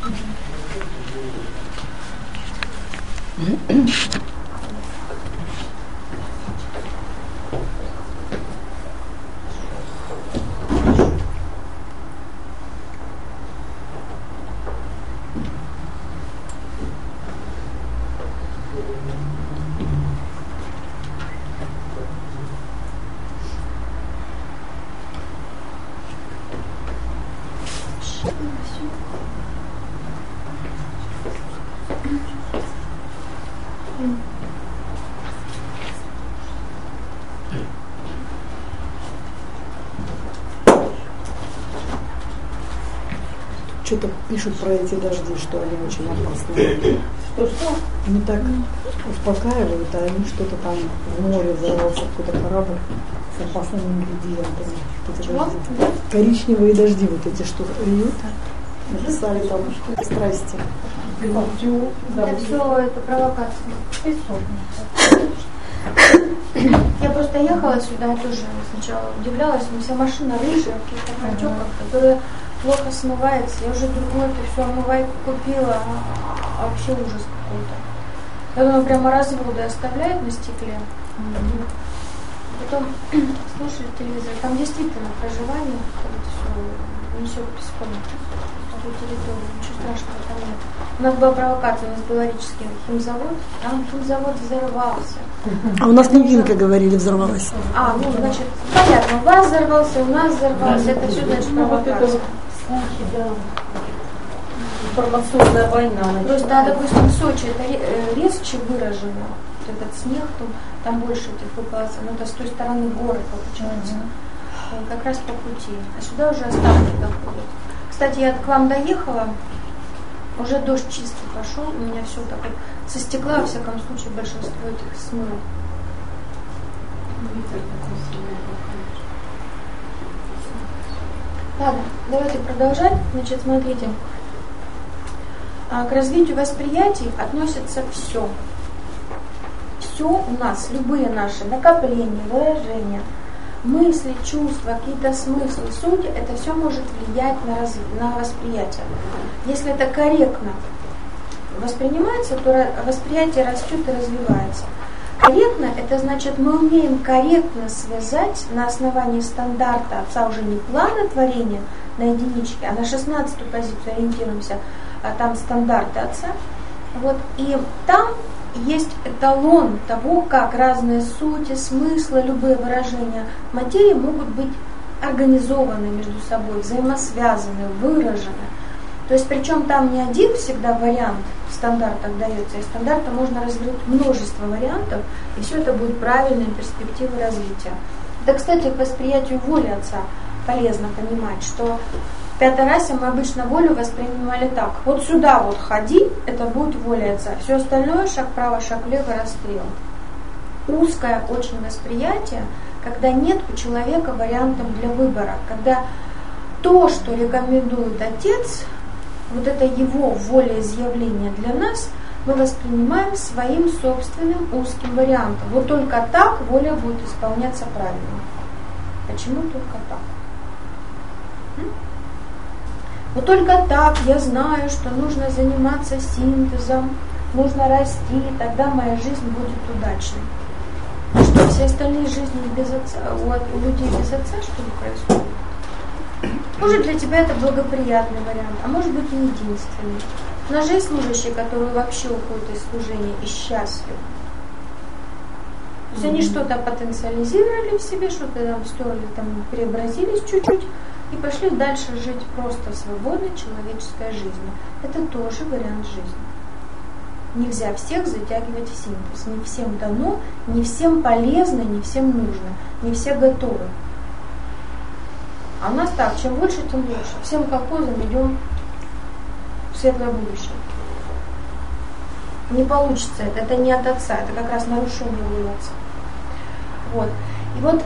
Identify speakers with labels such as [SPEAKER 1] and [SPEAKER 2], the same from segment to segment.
[SPEAKER 1] Что-то пишут про эти дожди, что они очень опасны. Что? Они так успокаивают, а они что-то там в море взорвался, какой-то корабль с опасными ингредиентами. Эти коричневые дожди, вот эти что льют, написали там страсти.
[SPEAKER 2] Это все это провокация. Я просто ехала сюда, тоже сначала удивлялась, но вся машина рыжая, в каких-то потеках, которые плохо смывается. Я уже другую это все омывайку купила, а вообще ужас какой-то. Потом прямо разводы оставляют на стекле. Потом слушают телевизор. Там действительно проживание, вот все несет песком. Территорию, ничего страшного там нет. У нас была провокация, у нас был Рижский химзавод, там химзавод взорвался.
[SPEAKER 1] А у нас Невинка, говорили, взорвалась.
[SPEAKER 2] Ну, значит, понятно, у вас взорвался, у нас взорвался, это все, значит, провокация.
[SPEAKER 3] Информационная война.
[SPEAKER 2] Просто, допустим, в Сочи это резче выражено, вот этот снег, там больше этих выпало, но это с той стороны горы получается, как раз по пути, а сюда уже остатки доходят. Кстати, я к вам доехала, уже дождь чистый пошел, у меня все так вот со стекла, во всяком случае, большинство этих смыло. Ладно, давайте продолжать. Значит, смотрите, к развитию восприятий относится все. Все у нас, любые наши накопления, выражения, мысли, чувства, какие-то смыслы, суть, это все может влиять на восприятие. Если это корректно воспринимается, то восприятие растет и развивается. Корректно, это значит, мы умеем корректно связать на основании стандарта отца, уже не плана творения на единичке, а на 16-ю позицию ориентируемся, а там стандарты отца. Вот, и там есть эталон того, как разные сути, смыслы, любые выражения материи могут быть организованы между собой, взаимосвязаны, выражены. То есть, причем там не один всегда вариант в стандартах дается, из стандарта можно развить множество вариантов, и все это будет правильной перспективой развития. Это, кстати, к восприятию воли отца полезно понимать, что в пятой расе мы обычно волю воспринимали так: вот сюда вот ходи, это будет воля отца, все остальное шаг вправо, шаг влево, расстрел. Узкое очень восприятие, когда нет у человека вариантов для выбора, когда то, что рекомендует отец, вот это его волеизъявление для нас, мы воспринимаем своим собственным узким вариантом. Вот только так воля будет исполняться правильно. Почему только так? Вот только так я знаю, что нужно заниматься синтезом, нужно расти, тогда моя жизнь будет удачной. А что, все остальные жизни без отца, у людей без отца что ли происходит? Может, для тебя это благоприятный вариант, а может быть и единственный. У нас же есть служащие, которые вообще уходят из служения и счастливы. То есть они что-то потенциализировали в себе, что-то там стерли, там преобразились чуть-чуть и пошли дальше жить просто свободной человеческой жизнью. Это тоже вариант жизни. Нельзя всех затягивать в синтез. Не всем дано, не всем полезно, не всем нужно, не все готовы. А у нас так, чем больше, тем лучше. Всем колхозам идем в светлое будущее. Не получится это не от отца, это как раз нарушение воли отца. Вот. И вот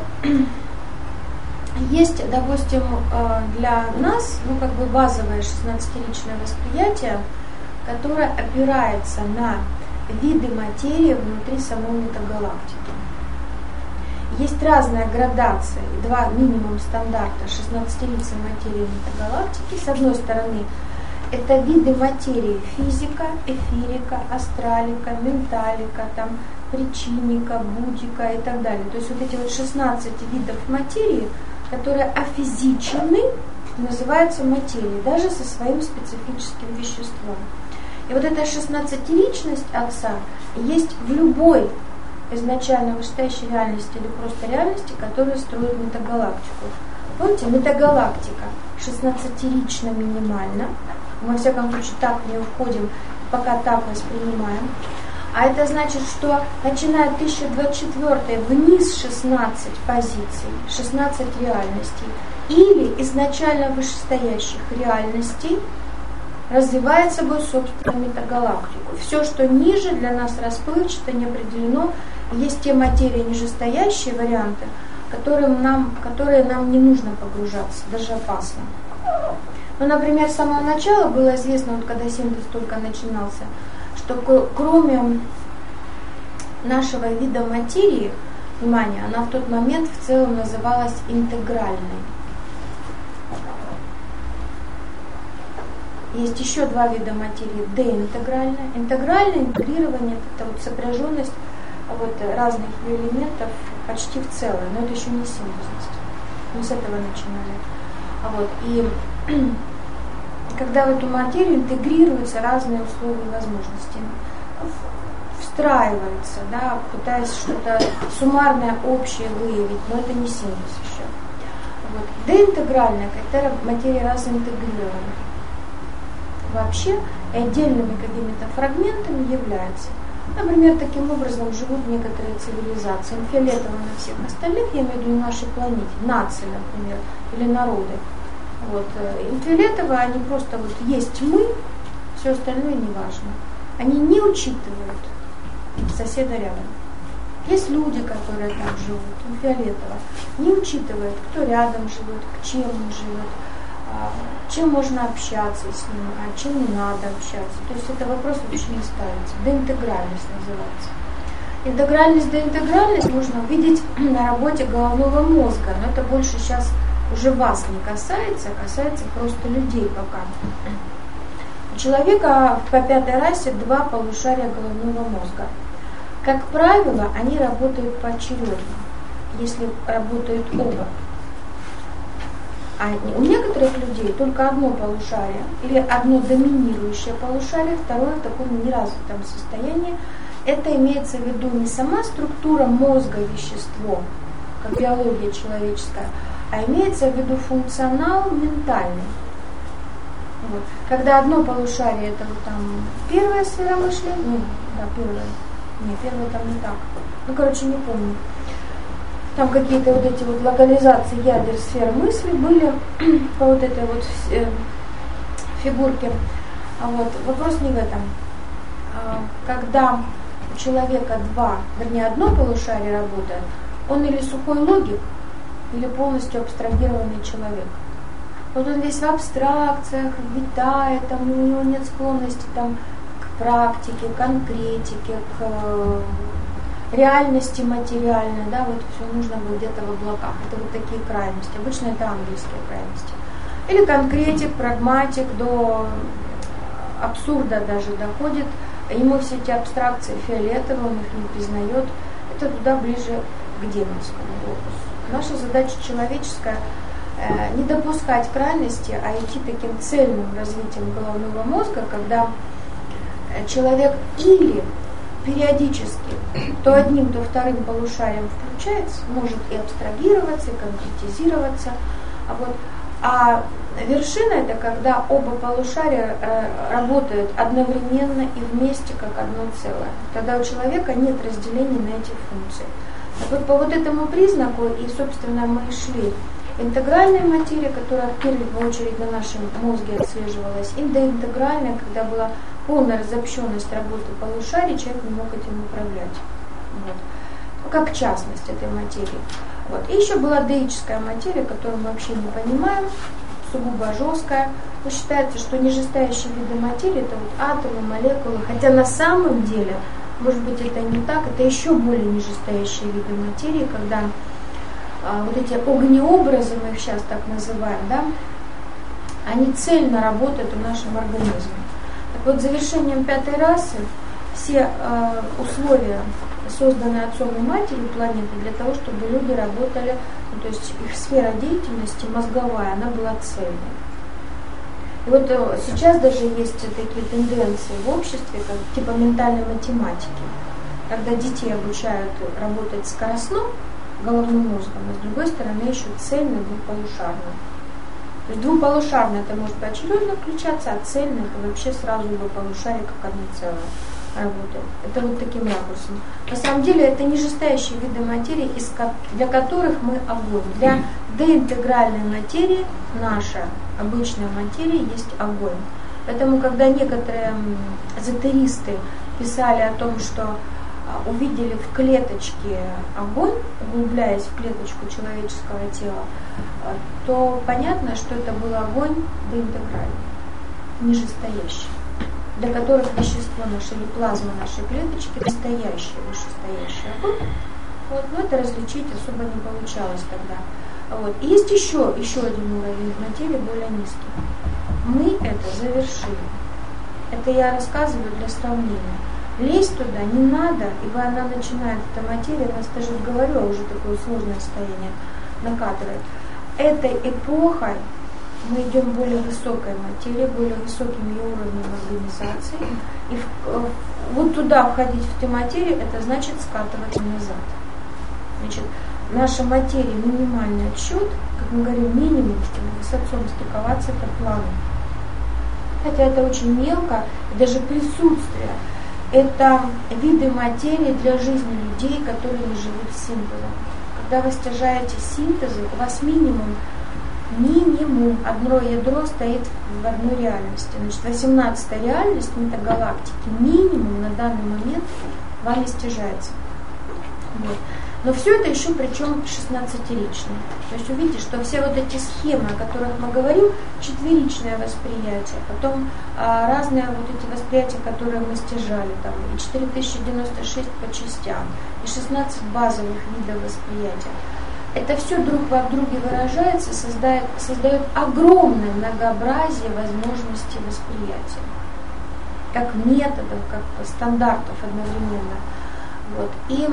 [SPEAKER 2] есть, допустим, для нас, как бы базовое 16-личное восприятие, которое опирается на виды материи внутри самой метагалактики. Есть разная градация, два минимум стандарта 16-лицей материи метагалактики. С одной стороны, это виды материи: физика, эфирика, астралика, менталика, там, причинника, будика и так далее. То есть вот эти вот 16 видов материи, которые офизичены, называются материей, даже со своим специфическим веществом. И вот эта 16-личность Отца есть в любой изначально вышестоящей реальности или просто реальности, которая строит метагалактику. Помните, метагалактика 16-лична минимально. Мы, во всяком случае, так в нее входим, пока так воспринимаем. А это значит, что начиная от 1024 вниз 16 позиций, 16 реальностей, или изначально вышестоящих реальностей, развивает собой собственную метагалактику. Все, что ниже, для нас расплывчато, не определено. Есть те материи нижестоящие варианты, которые нам не нужно погружаться, даже опасно. Ну, например, с самого начала было известно, вот когда синтез только начинался, что кроме нашего вида материи, внимание, она в тот момент в целом называлась интегральной. Есть еще два вида материи: деинтегральная. Интегральное интегрирование – это вот сопряженность вот разных ее элементов почти в целое, но это еще не синтезность. Мы с этого начинали. И когда в эту материю интегрируются разные условия и возможности, встраивается, да, пытаясь что-то суммарное, общее выявить, но это не синтез еще. Деинтегральная, когда материя разинтегрирована вообще и отдельными какими-то фрагментами является. Например, таким образом живут некоторые цивилизации. Фиолетово на всех остальных, я имею в виду на нашей планете, нации, например, или народы. Фиолетово, они просто есть мы, все остальное не важно. Они не учитывают соседа рядом. Есть люди, которые там живут, фиолетово, не учитывают, кто рядом живет, к чем он живет, чем можно общаться с ним, а чем не надо общаться. То есть это вопрос вообще не ставится. Деинтегральность называется. Интегральность, деинтегральность можно увидеть на работе головного мозга, но это больше сейчас уже вас не касается, а касается просто людей пока. У человека по пятой расе 2 полушария головного мозга. Как правило, они работают поочередно, если работают оба. А у некоторых людей только одно полушарие или одно доминирующее полушарие, второе в таком неразвитом состоянии. Это имеется в виду не сама структура мозга, вещество, как биология человеческая, а имеется в виду функционал ментальный. Когда одно полушарие, это первая сфера мышления, первая там не так. Не помню. Там какие-то эти локализации ядер сфер мысли были по этой фигурке. Вопрос не в этом. Когда у человека одно полушарие работает, он или сухой логик, или полностью абстрагированный человек. Он весь в абстракциях, витает, у него нет склонности к практике, конкретике, к реальности материальной, все нужно было где-то в облаках. Это такие крайности. Обычно это ангельские крайности. Или конкретик, прагматик, до абсурда даже доходит. Ему все эти абстракции фиолетовые, он их не признает. Это туда ближе к демонскому образу. Наша задача человеческая не допускать крайности, а идти таким цельным развитием головного мозга, когда человек или периодически то одним, то вторым полушарием включается, может и абстрагироваться, и конкретизироваться. А вершина — это когда оба полушария работают одновременно и вместе как одно целое. Тогда у человека нет разделения на эти функции. По этому признаку и, собственно, мы и шли. Интегральная материя, которая в первую очередь на нашем мозге отслеживалась, и деинтегральная, когда была полная разобщенность работы полушарий, человек не мог этим управлять. Как частность этой материи. И еще была деическая материя, которую мы вообще не понимаем, сугубо жесткая. Но считается, что нижестоящие виды материи — это атомы, молекулы, хотя на самом деле, может быть, это не так, это еще более нижестоящие виды материи, когда эти огнеобразы, мы их сейчас так называем, Они цельно работают в нашем организме. Так вот, завершением 5-й расы все условия, созданные Отцом и Матерью планеты, для того, чтобы люди работали, ну, то есть их сфера деятельности мозговая, она была цельной. И вот сейчас даже есть такие тенденции в обществе, как типа ментальной математики, когда детей обучают работать скоростно, головным мозгом, а с другой стороны еще цельно двуполушарно. То есть двуполушарно это может поочередно включаться, а цельно это вообще сразу двуполушарие как одно целое работает. Это вот таким ракурсом. На самом деле это нижестоящие виды материи, для которых мы огонь. Для деинтегральной материи наша обычная материя есть огонь. Поэтому когда некоторые эзотеристы писали о том, что увидели в клеточке огонь, углубляясь в клеточку человеческого тела, то понятно, что это был огонь деинтегральный, нижестоящий, для которых вещество наше или плазма нашей клеточки настоящий, вышестоящий огонь. Вот, но это различить особо не получалось тогда. Вот. И есть еще один уровень материи, более низкий. Мы это завершили. Это я рассказываю для сравнения. Лезть туда не надо, ибо она начинает, эта материя, я даже говорю, а уже такое сложное состояние накатывает. Этой эпохой мы идем к более высокой материи, более высоким ее уровнем организации. И вот туда входить в эту материю, это значит скатываться назад. Значит, наша материя, минимальный отсчет, как мы говорим, минимум, чтобы с Отцом стыковаться, это планы. Хотя это очень мелко, и даже присутствие. Это виды материи для жизни людей, которые не живут синтезом. Когда вы стяжаете синтезы, у вас минимум одно ядро стоит в одной реальности. Значит, 18-я реальность метагалактики минимум на данный момент вами стяжается. Вот. Но все это еще причем 16-ричное. То есть увидите, что все вот эти схемы, о которых мы говорим, четверичное восприятие, потом разные вот эти восприятия, которые мы стяжали, там, и 4096 по частям, и 16 базовых видов восприятия. Это все друг во друге выражается, создает огромное многообразие возможностей восприятия, как методов, как стандартов одновременно. Вот. И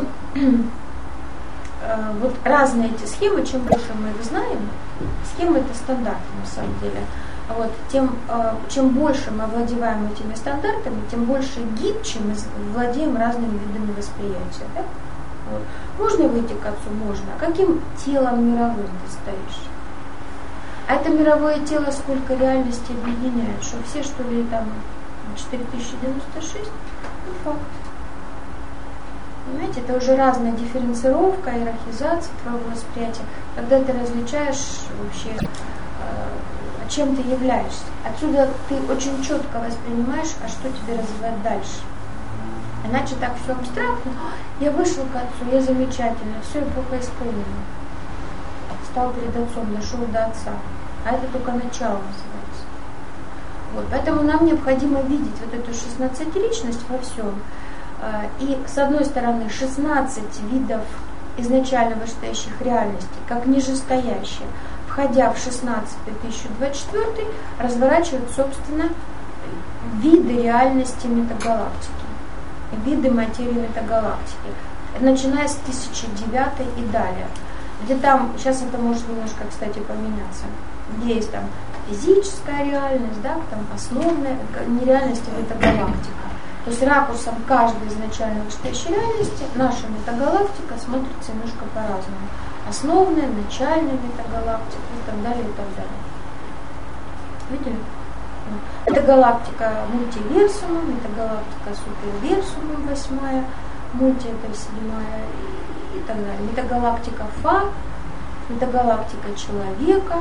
[SPEAKER 2] вот разные эти схемы, чем больше мы их знаем, схемы это стандарты на самом деле, вот, чем больше мы овладеваем этими стандартами, тем больше гибче мы владеем разными видами восприятия. Да? Вот. Можно выйти к Отцу? Можно. А каким телом мировым ты стоишь? А это мировое тело сколько реальностей объединяет? Что все, что ли, там 4096? Ну, факт. Понимаете, это уже разная дифференцировка, иерархизация твоего восприятия, когда ты различаешь вообще, чем ты являешься. Отсюда ты очень четко воспринимаешь, а что тебе развивать дальше. Иначе так все абстрактно. Я вышел к Отцу, я замечательно, все, эпоха исполнена. Стал перед Отцом, дошел до Отца. А это только начало называется. Вот. Поэтому нам необходимо видеть вот эту 16-ричность во всем. И, с одной стороны, 16 видов изначально вышестоящих реальностей, как нижестоящие, входя в 16-й 1024, разворачивают, собственно, виды реальности метагалактики, виды материи метагалактики, начиная с 1009 и далее. Где там, сейчас это может немножко, кстати, поменяться, где есть там физическая реальность, да, там основная, не реальность, а метагалактика. То есть ракурсом каждой изначально вышестоящей реальности наша метагалактика смотрится немножко по-разному. Основная, начальная метагалактика и так далее, и так далее. Видели? Метагалактика мультиверсума, метагалактика суперверсума 8, мульти это 7 и так далее. Метагалактика Фа, метагалактика человека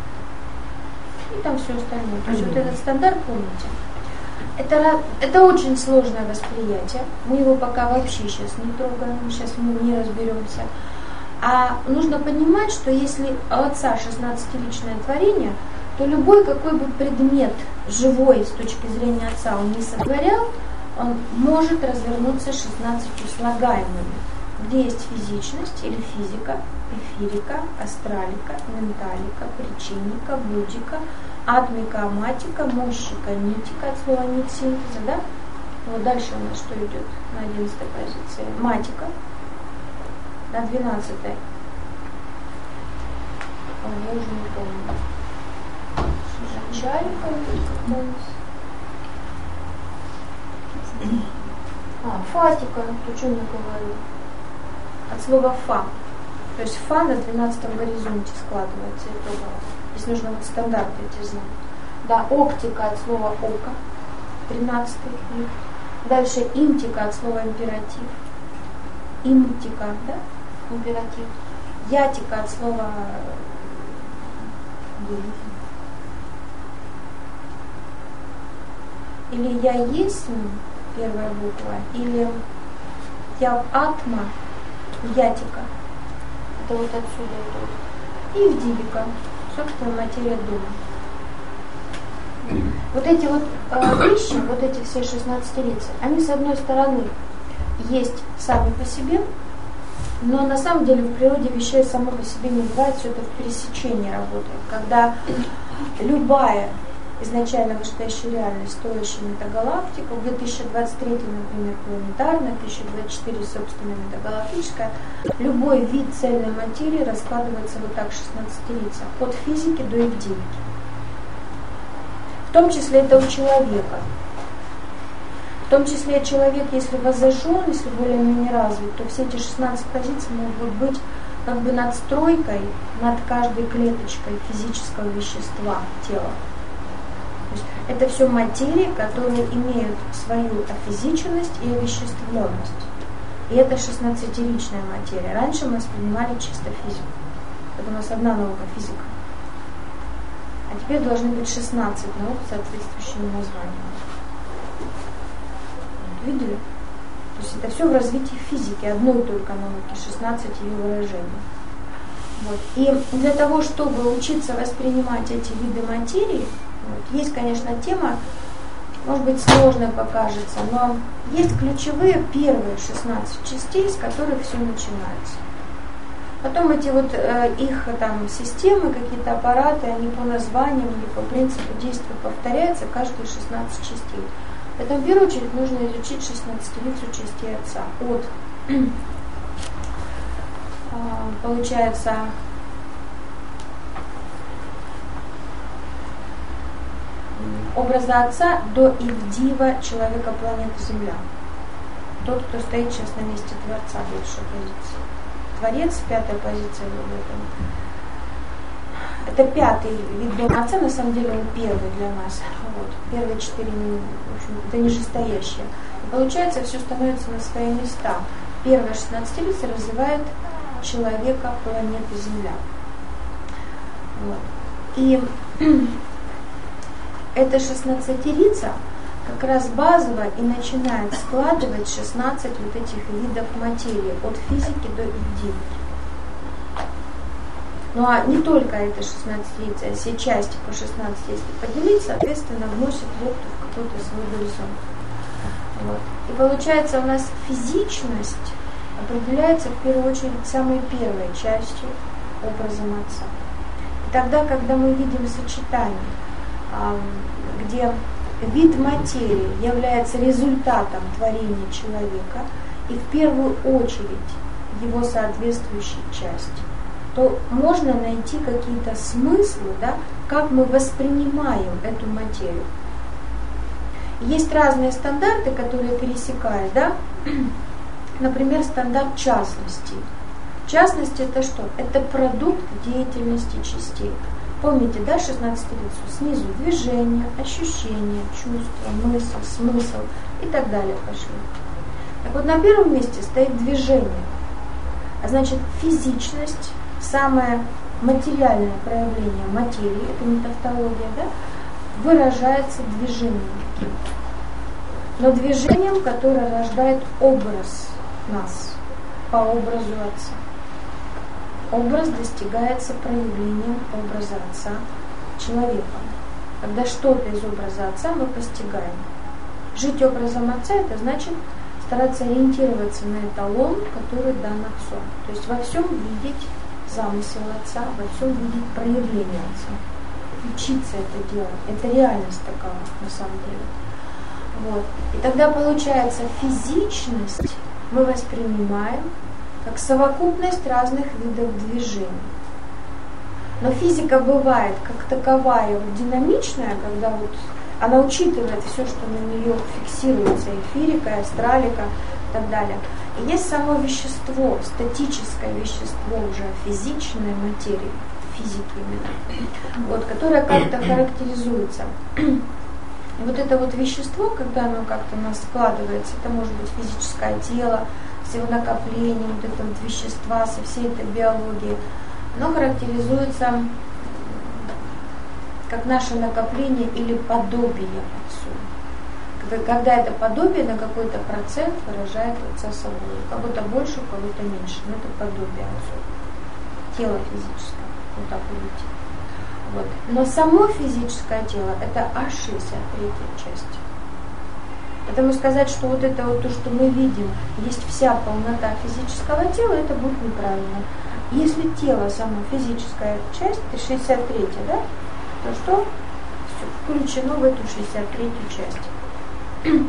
[SPEAKER 2] и там все остальное. То есть вот этот стандарт, помните? Это очень сложное восприятие. Мы его пока вообще сейчас не трогаем, сейчас мы не разберемся. А нужно понимать, что если у Отца 16-личное творение, то любой какой бы предмет живой с точки зрения Отца он не сотворял, он может развернуться 16 слагаемыми, где есть физичность или физика, эфирика, астралика, менталика, причинника, буддика, Атмика, аматика, мощика, нитика от слова нить синтеза, да? Вот дальше у нас что идет на 11 позиции? Матика на 12-й. Я уже не помню. Начальника фатика, то что я говорю? От слова фа. То есть фа на 12-м горизонте складывается итогово. Здесь нужно вот стандарты эти знать. Да, оптика от слова око, 13-й. Дальше имтика от слова императив. Имтика, да? Императив. Ятика от слова или я есть, первая буква, или я атма, ятика. Это вот отсюда идет. И вдивика, собственно, материя духа. Вот эти вот вещи, вот эти все 16 лиц, они с одной стороны есть сами по себе, но на самом деле в природе вещей само по себе не бывает, все это в пересечении работает. Когда любая изначально вышестоящая реальность, стоящая метагалактика, в 2023, например, планетарная, 2024, собственно, метагалактическая, любой вид цельной материи раскладывается вот так в 16 лицах, от физики до евдивики. В том числе это у человека. В том числе человек, если воззажен, если более-менее развит, то все эти 16 позиций могут быть как бы надстройкой над каждой клеточкой физического вещества тела. То есть это все материи, которые имеют свою офизиченность и овеществленность. И это 16-ричная материя. Раньше мы воспринимали чисто физику. Это у нас одна наука — физика. А теперь должны быть 16 наук с соответствующими названиями. Видели? То есть это все в развитии физики, одной только науки, 16 ее выражений. Вот. И для того, чтобы учиться воспринимать эти виды материи, вот, есть, конечно, тема, может быть, сложная покажется, но есть ключевые первые 16 частей, с которых все начинается. Потом эти вот их там системы, какие-то аппараты, они по названиям или по принципу действия повторяются каждые 16 частей. Поэтому в первую очередь нужно изучить 16-лицу частей Отца. От, получается, образа Отца до Ивдива человека планеты Земля. Тот, кто стоит сейчас на месте Творца, большая позиция. Творец, 5-я позиция в этом. Это 5-й вид дома Отца, на самом деле он первый для нас. Вот. Первые 4, в общем, это нижестоящие. И получается, все становится на свои места. Первая 16-лица развивает человека планеты Земля. Вот. И эта 16-лица как раз базово и начинает складывать 16 вот этих видов материи, от физики до евдивики. Ну а не только это 16 лиц, а все части по 16, если поделить, соответственно, вносит лепту в какой-то свой горизонт. Вот. И получается, у нас физичность определяется в первую очередь самой первой частью образом Отца. И тогда, когда мы видим сочетание, где вид материи является результатом творения человека, и в первую очередь его соответствующей части, то можно найти какие-то смыслы, да, как мы воспринимаем эту материю. Есть разные стандарты, которые пересекают, да? Например, стандарт частности. Частность — это что? Это продукт деятельности частей. Помните, да, 16 лицо? Снизу движение, ощущение, чувство, мысль, смысл и так далее пошли. Так вот, на первом месте стоит движение. А значит, физичность, самое материальное проявление материи, это метафтология, да, выражается движением. Но движением, которое рождает образ нас по образу Отца. Образ достигается проявлением образа Отца человеком. Когда что-то из образа Отца мы постигаем. Жить образом Отца — это значит стараться ориентироваться на эталон, который дан Отцом. То есть во всем видеть замысел Отца, во всем видеть проявление Отца. учиться это делать. Это реальность такова на самом деле. Вот. И тогда получается физичность мы воспринимаем как совокупность разных видов движений. Но физика бывает как таковая вот динамичная, когда вот она учитывает все, что на нее фиксируется, эфирика, астралика и так далее. И есть само вещество, статическое вещество уже физичной материи, физики именно, вот, которое как-то характеризуется. И вот это вот вещество, когда оно как-то у нас складывается, это может быть физическое тело, с его накоплением, вот это вот вещества, со всей этой биологией, оно характеризуется как наше накопление или подобие отцу. Когда это подобие на какой-то процент выражает отца собой. У кого-то больше, у кого-то меньше, но это подобие отцу. Тело физическое, вот так увидите. Вот. Но само физическое тело это аж 63-я часть. Поэтому сказать, что вот это вот то, что мы видим, есть вся полнота физического тела, это будет неправильно. Если тело, сама физическая часть, это 63-я, да, то что? Все включено в эту 63-ю часть.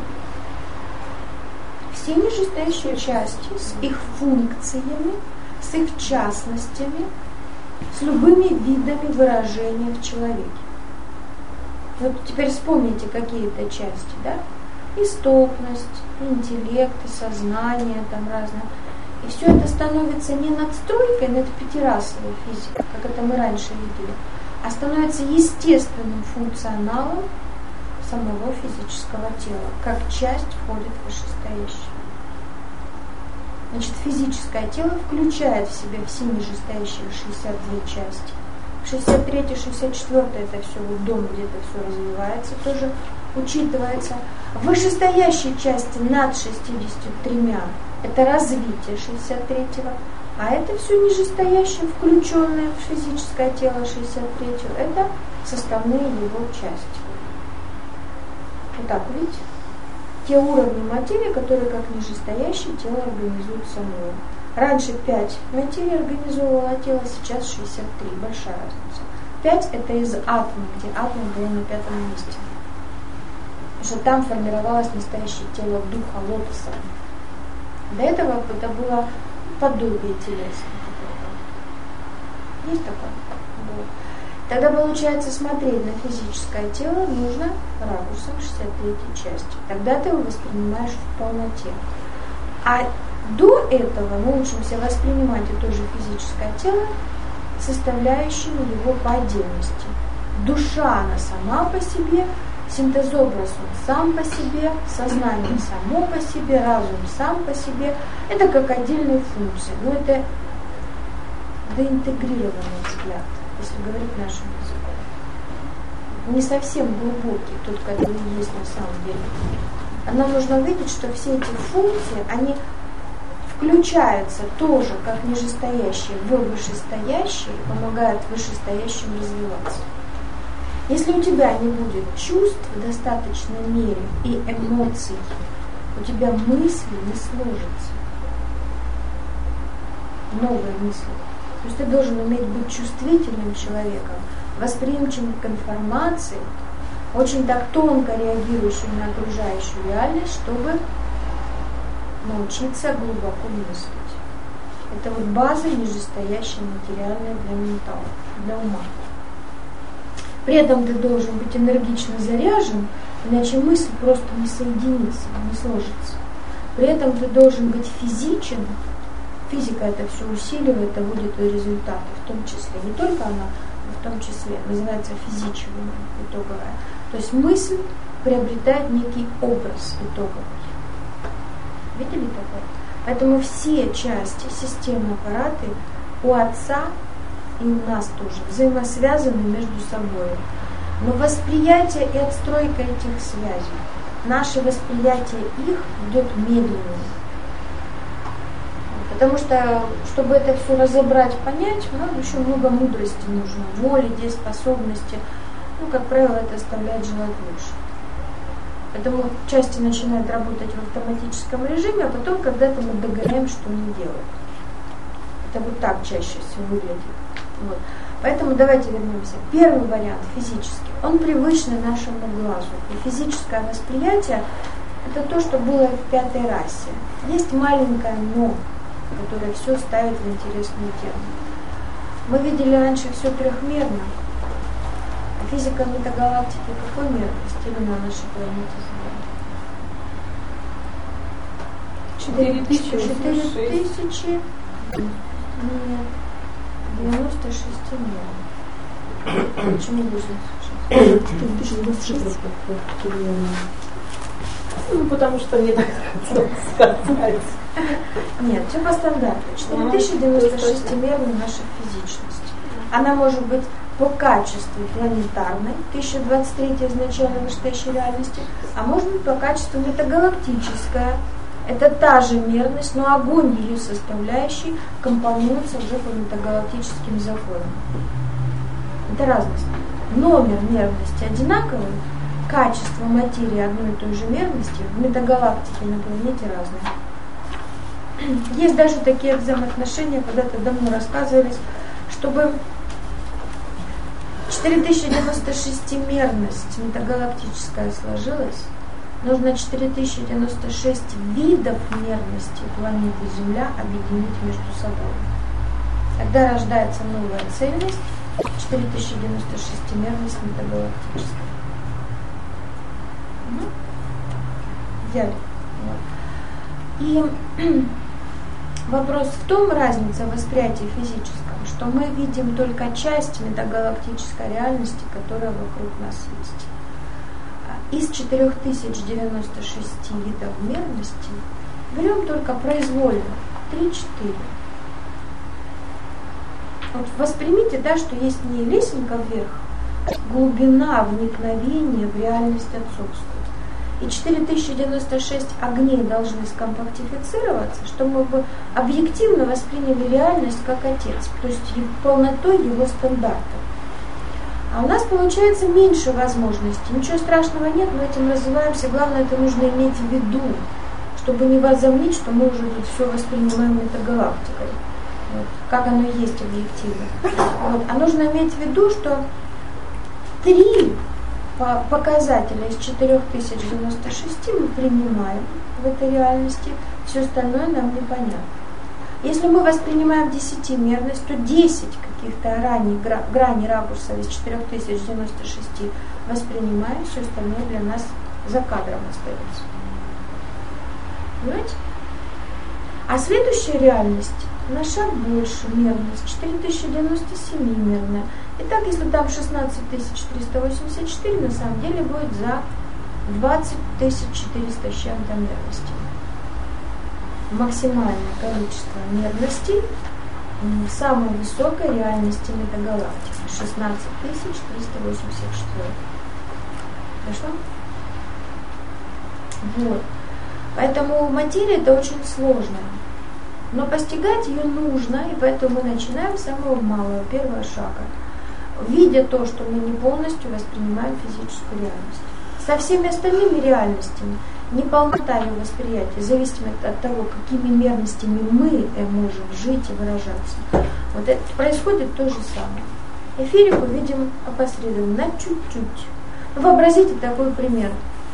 [SPEAKER 2] Все нижестоящие части с их функциями, с их частностями, с любыми видами выражения в человеке. Вот теперь вспомните какие-то части, да? Истопность, интеллект, и сознание, там разное. И все это становится не надстройкой над пятирасовой физикой, как это мы раньше видели, а становится естественным функционалом самого физического тела, как часть входит в вышестоящее. Значит, физическое тело включает в себя все нижестоящие 62 части. 63-я, 64-я это все вот дом, где это все развивается, тоже учитывается. В вышестоящей части над 63 это развитие 63-го, а это все нижестоящее, включенное в физическое тело 63-ю, это составные его части. Вот так, видите? Те уровни материи, которые как нижестоящее тело организуют само. Раньше 5 материи организовывало тело, сейчас 63. Большая разница. 5 это из атома, где атом был на 5-м месте. Потому что там формировалось настоящее тело духа, лотоса. До этого это было подобие телеса. Есть такое? Вот. Тогда получается смотреть на физическое тело нужно ракурсом 63-й части. Тогда ты его воспринимаешь в полноте. А до этого мы учимся воспринимать это же физическое тело составляющими его по отдельности. Душа, она сама по себе, синтезобраз он сам по себе, сознание само по себе, разум сам по себе. Это как отдельные функции. Но это доинтегрированный взгляд, если говорить нашим языком. Не совсем глубокий, тот, который есть на самом деле. А нам нужно увидеть, что все эти функции, они включаются тоже как нижестоящие в вышестоящие и помогают вышестоящим развиваться. Если у тебя не будет чувств в достаточной мере и эмоций, у тебя мысли не сложатся. Новые мысли. То есть ты должен уметь быть чувствительным человеком, восприимчивым к информации, очень так тонко реагирующим на окружающую реальность, чтобы научиться глубоко мыслить. Это вот база нижестоящая материальная для ментала, для ума. При этом ты должен быть энергично заряжен, иначе мысль просто не соединится, не сложится. При этом ты должен быть физичен. Физика это все усиливает, доводит до результата, в том числе. Не только она, но в том числе. Называется физичивание итоговое. То есть мысль приобретает некий образ итоговый. Видели такое? Поэтому все части системы аппарата у отца и у нас тоже взаимосвязаны между собой. Но восприятие и отстройка этих связей, наше восприятие их идет медленно. Потому что, чтобы это все разобрать, понять, нам еще много мудрости нужно, воли, дееспособности. Ну, как правило, это оставляет желать лучше. Поэтому части начинают работать в автоматическом режиме, а потом когда-то мы догоняем, что они делают. Это вот так чаще всего выглядит. Вот. Поэтому давайте вернемся. Первый вариант физический, он привычный нашему глазу. И физическое восприятие – это то, что было в пятой расе. Есть маленькое «но», которое все ставит в интересную тему. Мы видели раньше все трехмерно. А физика метагалактики какой мерности именно на нашей планете Земля? 4000. Нет. 96 мер. Почему нужно
[SPEAKER 1] 4096?
[SPEAKER 3] Ну, потому что мне так хотелось сказать.
[SPEAKER 2] Нет, все по стандарту. 4096 мерная наша физичность. Она может быть по качеству планетарной, 1023 изначально настоящей реальности, а может быть по качеству метагалактическая. Это та же мерность, но огонь ее составляющий компонуется уже по метагалактическим законам. Это разность. Номер мерности одинаковый, качество материи одной и той же мерности в метагалактике на планете разное. Есть даже такие взаимоотношения, когда-то давно рассказывались, чтобы 4096 метагалактическая сложилась, нужно 4096 видов мерности планеты Земля объединить между собой. Тогда рождается новая цельность, 4096 мерность метагалактическая. Взяли. Вот. И вопрос в том, разница в восприятии физическом, что мы видим только часть метагалактической реальности, которая вокруг нас есть. Из 4096 видов мерности берем только произвольно 3-4. Вот воспримите, да, что есть не лесенка вверх, глубина вникновения в реальность отцовскую. И 4096 огней должны скомпактифицироваться, чтобы мы объективно восприняли реальность как отец, то есть полнотой его стандартов. А у нас получается меньше возможностей. Ничего страшного нет, мы этим развиваемся. Главное, это нужно иметь в виду, чтобы не возомнить, что мы уже тут все воспринимаем метагалактикой. Вот, как оно и есть объективно. Вот. А нужно иметь в виду, что 3 показателя из 4096 мы принимаем в этой реальности, все остальное нам непонятно. Если мы воспринимаем 10-мерность, то 10 каких-то граней ракурсов из 4096 воспринимаем, все остальное для нас за кадром остается. Понимаете? А следующая реальность на шаг больше мерность, 4097-мерная. Итак, если там 16384, на самом деле будет за 20400 с чем-то мерностей. Максимальное количество мерностей в самой высокой реальности метагалактики 16384. Хорошо? Вот. Поэтому материя это очень сложная. Но постигать ее нужно, и поэтому мы начинаем с самого малого, первого шага, видя то, что мы не полностью воспринимаем физическую реальность. Со всеми остальными реальностями неполнота ее восприятия зависит от того, какими мерностями мы можем жить и выражаться. Вот это происходит то же самое. Эфирику видим опосредованно, чуть-чуть. Вообразите такой пример.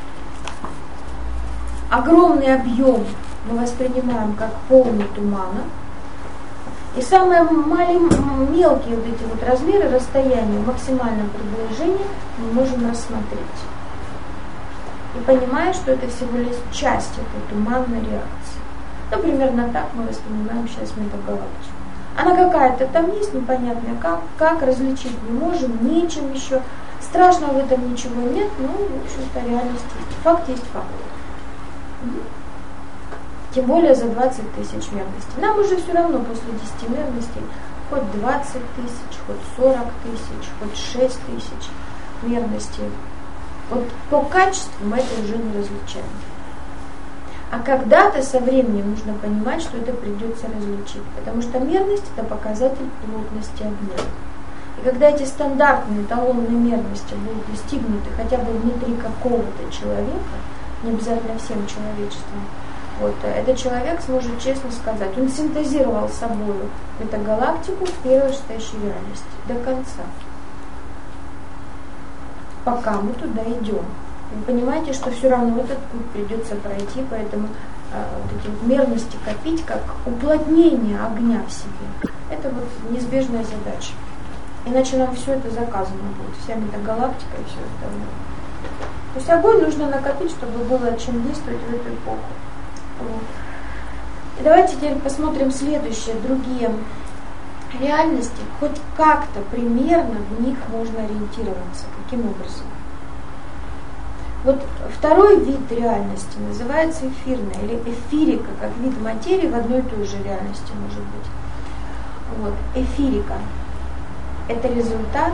[SPEAKER 2] Огромный объем мы воспринимаем как полный тумана, и самые мелкие вот эти вот размеры, расстояния, максимальном приближении мы можем рассмотреть. И понимая, что это всего лишь часть этой туманной реакции. Ну, примерно так мы воспринимаем сейчас метагалактику. Она какая-то там есть, непонятная, как различить не можем, нечем еще. Страшного в этом ничего нет, но, в общем-то, реальность есть. Факт есть факт. Тем более за 20 тысяч мерностей. Нам уже все равно после 10 мерностей хоть 20 тысяч, хоть 40 тысяч, хоть 6 тысяч мерностей. Вот по качеству мы это уже не различаем. А когда-то со временем нужно понимать, что это придется различить. Потому что мерность – это показатель плотности огня. И когда эти стандартные эталонные мерности будут достигнуты хотя бы внутри какого-то человека, не обязательно всем человечеством, Вот, этот человек сможет честно сказать, он синтезировал собой метагалактику в первой вышестоящей реальности до конца. Пока мы туда идем. Вы понимаете, что все равно этот путь придется пройти, поэтому вот эти вот мерности копить, как уплотнение огня в себе. Это вот неизбежная задача. Иначе нам все это заказано будет, вся метагалактика и все остальное. То есть огонь нужно накопить, чтобы было чем действовать в эту эпоху. Вот. И давайте теперь посмотрим следующие, другие реальности. Хоть как-то примерно в них можно ориентироваться. Каким образом? Вот второй вид реальности называется эфирная или эфирика, как вид материи в одной и той же реальности может быть. Вот. Эфирика – это результат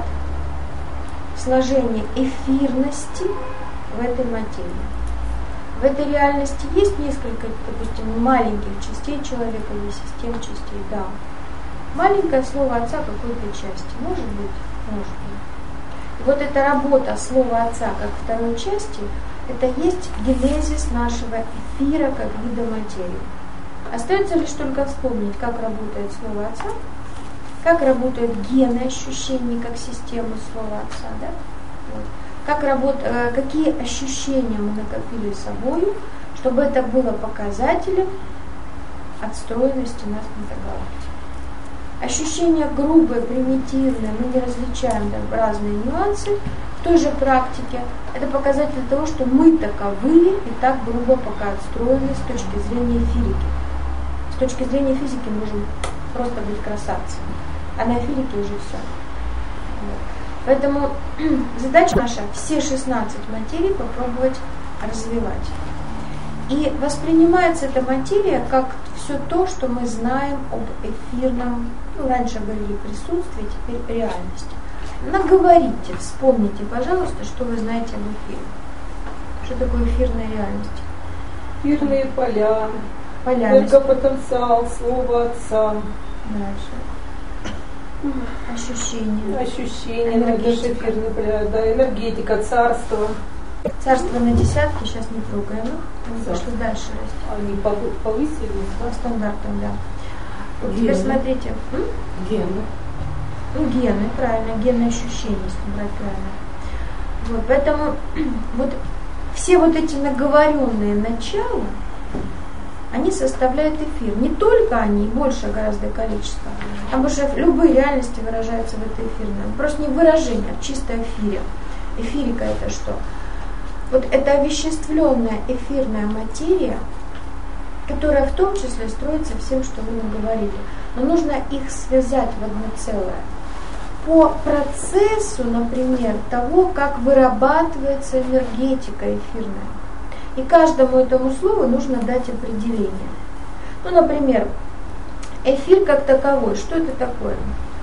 [SPEAKER 2] сложения эфирности в этой материи. В этой реальности есть несколько, допустим, маленьких частей человека или систем частей, да. Маленькое слово Отца какой-то части, может быть, может быть. И вот эта работа слова Отца как второй части, это есть генезис нашего эфира как вида материи. Остается лишь только вспомнить, как работает слово Отца, как работают гены ощущений как система слова Отца, да? Вот. Какие ощущения мы накопили собой, чтобы это было показателем отстроенности нас метагалактики. Ощущения грубые, примитивные, мы не различаем разные нюансы. В той же практике это показатель того, что мы таковы и так грубо пока отстроены с точки зрения физики. С точки зрения физики мы можем просто быть красавцами, а на физике уже все. Поэтому задача наша все 16 материй попробовать развивать. И воспринимается эта материя как все то, что мы знаем об эфирном, раньше говорили присутствии, теперь реальности. Наговорите, вспомните, пожалуйста, что вы знаете об эфире. Что такое эфирная реальность?
[SPEAKER 3] Эфирные поля, энергопотенциал, слово Отца.
[SPEAKER 2] Дальше. Ощущения.
[SPEAKER 3] Энергетика. Да, энергетика, царство.
[SPEAKER 2] Царство на десятки, сейчас не трогаем их. Они пошли дальше расти.
[SPEAKER 3] Они повысились,
[SPEAKER 2] да? По стандартам, да. Теперь смотрите.
[SPEAKER 3] Гены.
[SPEAKER 2] Гены, правильно, гены ощущений, если брать правильно. Вот, поэтому вот все вот эти наговоренные начала, они составляют эфир. Не только они, больше гораздо количество. Потому что любые реальности выражаются в этой эфирной. Просто не выражение, а чисто эфире. Эфирика это что? Вот это овеществленная эфирная материя, которая в том числе строится всем, что вы наговорили. Но нужно их связать в одно целое. По процессу, например, того, как вырабатывается энергетика эфирная. И каждому этому слову нужно дать определение. Ну, например, эфир как таковой. Что это такое?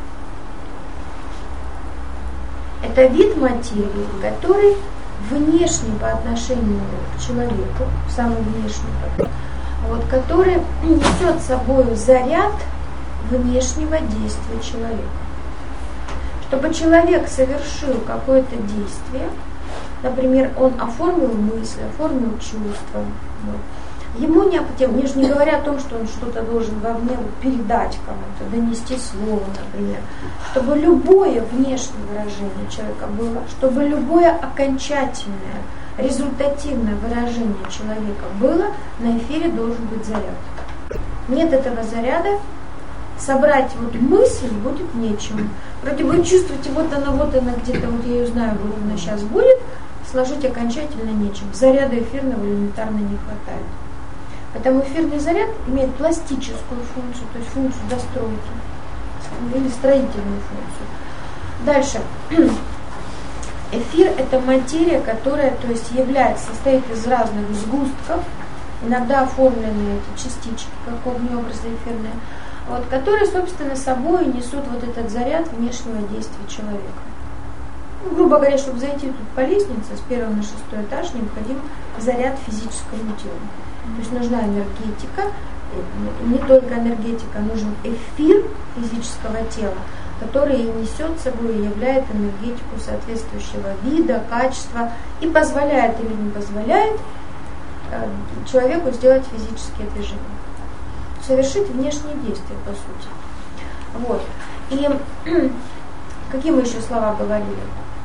[SPEAKER 2] Это вид материи, который внешний по отношению к человеку, самый внешний, вот, который несет с собой заряд внешнего действия человека. Чтобы человек совершил какое-то действие, например, он оформил мысли, оформил чувства. Вот. Ему необходимо, я же не говорю о том, что он что-то должен вовне передать кому-то, донести слово, например. Чтобы любое внешнее выражение человека было, чтобы любое окончательное, результативное выражение человека было, на эфире должен быть заряд. Нет этого заряда, собрать вот мысль будет нечем. Вроде вы чувствуете, вот она где-то, вот я ее знаю, вот она сейчас будет, сложить окончательно нечем. Заряда эфирного элементарно не хватает. Поэтому эфирный заряд имеет пластическую функцию, то есть функцию достройки, или строительную функцию. Дальше. Эфир – это материя, которая, то есть, состоит из разных сгустков, иногда оформленные эти частички, как огнеобразы эфирные, вот, которые, собственно, собой несут вот этот заряд внешнего действия человека. Ну, грубо говоря, чтобы зайти тут по лестнице с 1 на 6 этаж, необходим заряд физическому телу. То есть нужна энергетика, не только энергетика, нужен эфир физического тела, который и несет с собой и являет энергетику соответствующего вида, качества и позволяет или не позволяет человеку сделать физические движения. Совершить внешние действия, по сути. Вот. И какие мы еще слова говорили?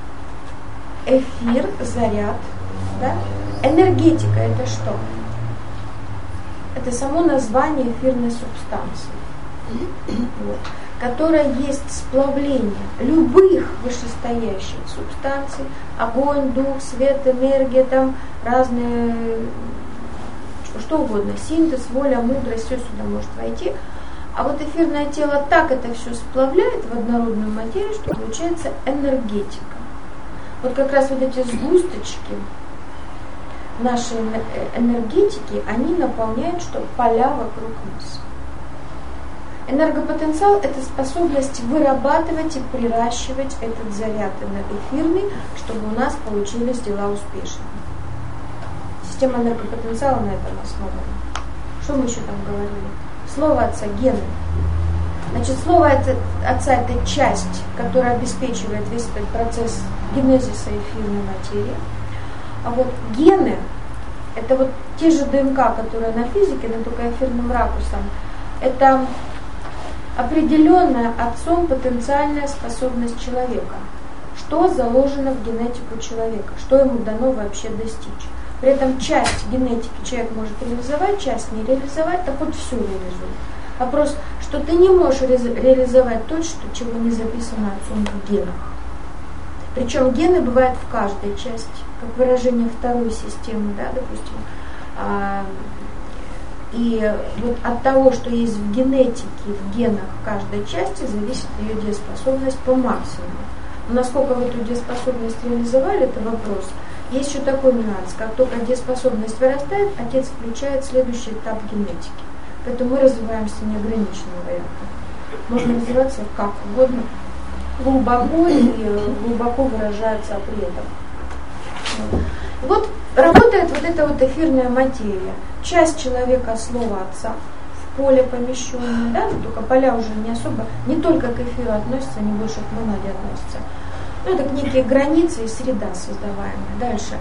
[SPEAKER 2] Эфир, заряд, да? Энергетика это что? Это само название эфирной субстанции, вот, которая есть сплавление любых вышестоящих субстанций, огонь, дух, свет, энергия, там разные, что угодно, синтез, воля, мудрость, все сюда может войти. А вот эфирное тело так это все сплавляет в однородную материю, что получается энергетика. Вот как раз вот эти сгусточки нашей энергетики, они наполняют что? Поля вокруг нас. Энергопотенциал – это способность вырабатывать и приращивать этот заряд эфирный, чтобы у нас получились дела успешными. Система энергопотенциала на этом основана. Что мы еще там говорили? Слово отца – гены. Значит, слово отца – это часть, которая обеспечивает весь этот процесс генезиса эфирной материи. А вот гены – это вот те же ДНК, которые на физике, но только эфирным ракурсом. Это определенная отцом потенциальная способность человека. Что заложено в генетику человека, что ему дано вообще достичь. При этом часть генетики человек может реализовать, часть не реализовать, так вот всю реализует. Вопрос, что ты не можешь реализовать то, чего не записано отцом в генах. Причем гены бывают в каждой части, как выражение второй системы, да, допустим. И вот от того, что есть в генетике, в генах каждой части, зависит ее дееспособность по максимуму. Но насколько вы эту дееспособность реализовали, это вопрос. Есть еще такой нюанс, как только дееспособность вырастает, отец включает следующий этап генетики. Поэтому мы развиваемся неограниченным вариантом. Можно развиваться как угодно, глубоко и глубоко выражается при этом. Вот работает вот эта вот эфирная материя. Часть человека слова отца в поле помещенное, да, только поля уже не особо, не только к эфиру относятся, они больше к монаде относятся. Ну, это некие границы и среда создаваемая. Дальше.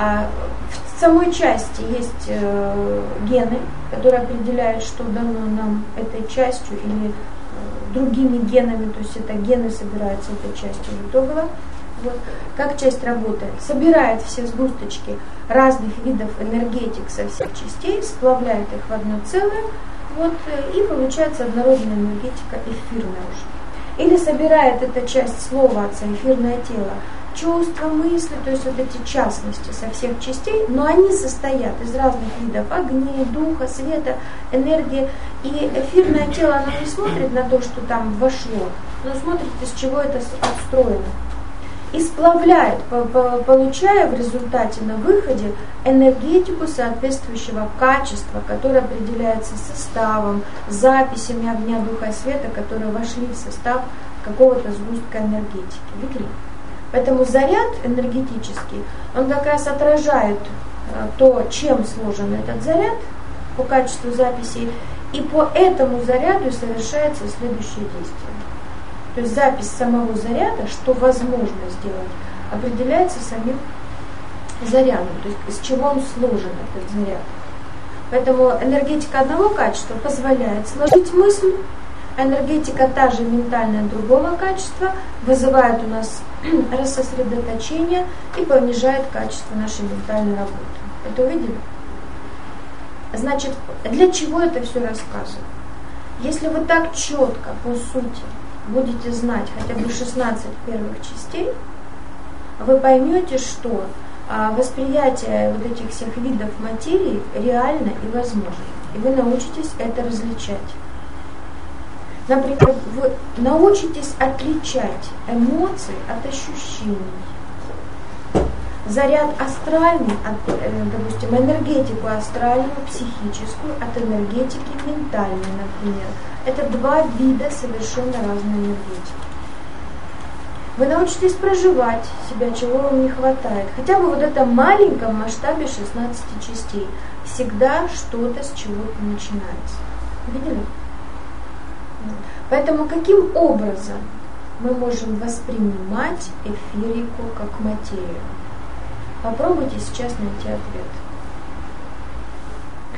[SPEAKER 2] В самой части есть гены, которые определяют, что дано нам этой частью или другими генами, то есть это гены собираются этой частью итогово. Вот. Как часть работает? Собирает все сгусточки разных видов энергетик со всех частей, сплавляет их в одно целое, вот, и получается однородная энергетика эфирная уже. Или собирает эта часть слова отца, эфирное тело, чувства, мысли, то есть вот эти частности со всех частей, но они состоят из разных видов огня, духа, света, энергии. И эфирное тело, оно не смотрит на то, что там вошло, но смотрит, из чего это отстроено. И сплавляет, получая в результате на выходе энергетику соответствующего качества, которое определяется составом, записями огня, духа и света, которые вошли в состав какого-то сгустка энергетики. Видели? Поэтому заряд энергетический, он как раз отражает то, чем сложен этот заряд по качеству записей, и по этому заряду совершается следующее действие. То есть запись самого заряда, что возможно сделать, определяется самим зарядом, то есть из чего он сложен, этот заряд. Поэтому энергетика одного качества позволяет сложить мысль, а энергетика та же ментальная другого качества вызывает у нас рассосредоточение и понижает качество нашей ментальной работы. Это увидели? Значит, для чего это все рассказываю? Если вы так четко, по сути, будете знать хотя бы 16 первых частей, вы поймете, что восприятие вот этих всех видов материи реально и возможно. И вы научитесь это различать. Например, вы научитесь отличать эмоции от ощущений. Заряд астральный, допустим, энергетику астральную, психическую, от энергетики ментальной, например. Это два вида совершенно разной энергетики. Вы научитесь проживать себя, чего вам не хватает. Хотя бы вот в этом маленьком масштабе 16 частей. Всегда что-то с чего-то начинается. Видели? Поэтому каким образом мы можем воспринимать эфирику как материю? Попробуйте сейчас найти ответ.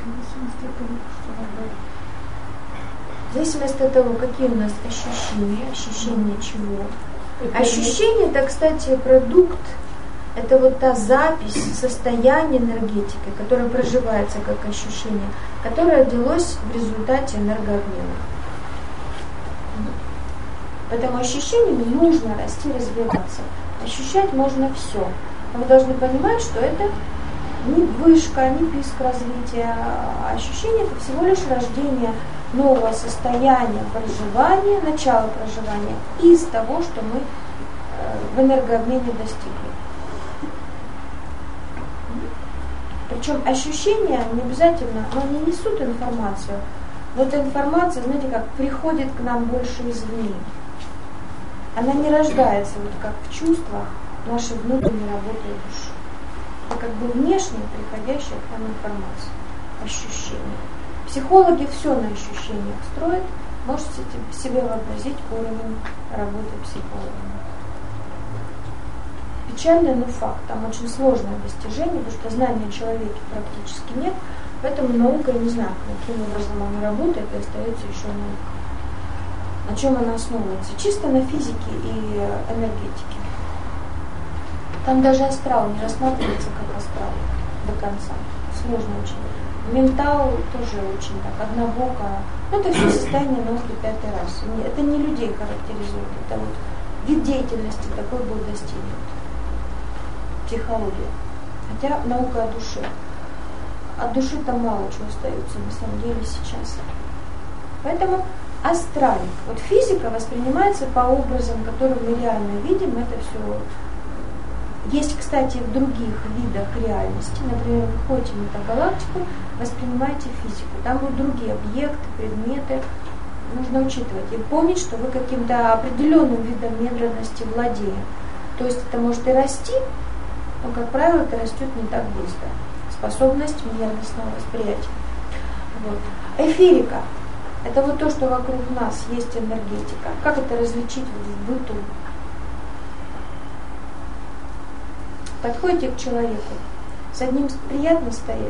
[SPEAKER 2] В зависимости от того, какие у нас ощущения, ощущения чего. Ощущение, это, кстати, продукт, это вот та запись состояния энергетики, которая проживается как ощущение, которое родилось в результате энергообмена. Поэтому ощущениями нужно расти, развиваться. Ощущать можно все. Но вы должны понимать, что это не вышка, не писк развития. А ощущение это всего лишь рождение нового состояния проживания, начало проживания из того, что мы в энергообмене достигли. Причем ощущения не обязательно, но они несут информацию. Но эта информация, знаете, как приходит к нам больше извне. Она не рождается вот как в чувствах нашей внутренней работы души. Это как бы внешне приходящая к нам информация, ощущения. Психологи все на ощущениях строят. Можете себе вообразить уровень работы психолога. Печально, но факт. Там очень сложное достижение, потому что знания о человеке практически нет. Поэтому наука, я не знаю, каким образом она работает, и остается еще наука. На чем она основывается? Чисто на физике и энергетике. Там даже астрал не рассматривается как астрал до конца. Сложно очень. Ментал тоже очень так, однобоко. Но это все состояние науки пятый раз. Это не людей характеризует. Это вот вид деятельности такой был достигнут. Психология. Хотя наука о душе. От души там мало чего остается на самом деле сейчас. Поэтому астралик. Вот физика воспринимается по образам, которые мы реально видим. Это все есть, кстати, в других видах реальности. Например, вы ходите в метагалактику, воспринимаете физику. Там будут другие объекты, предметы. Нужно учитывать и помнить, что вы каким-то определенным видом медленности владеете. То есть это может и расти, но, как правило, это растет не так быстро. Способность мерностного восприятия. Вот. Эфирика. Это вот то, что вокруг нас есть энергетика. Как это различить в быту? Подходите к человеку. С одним приятно стоять.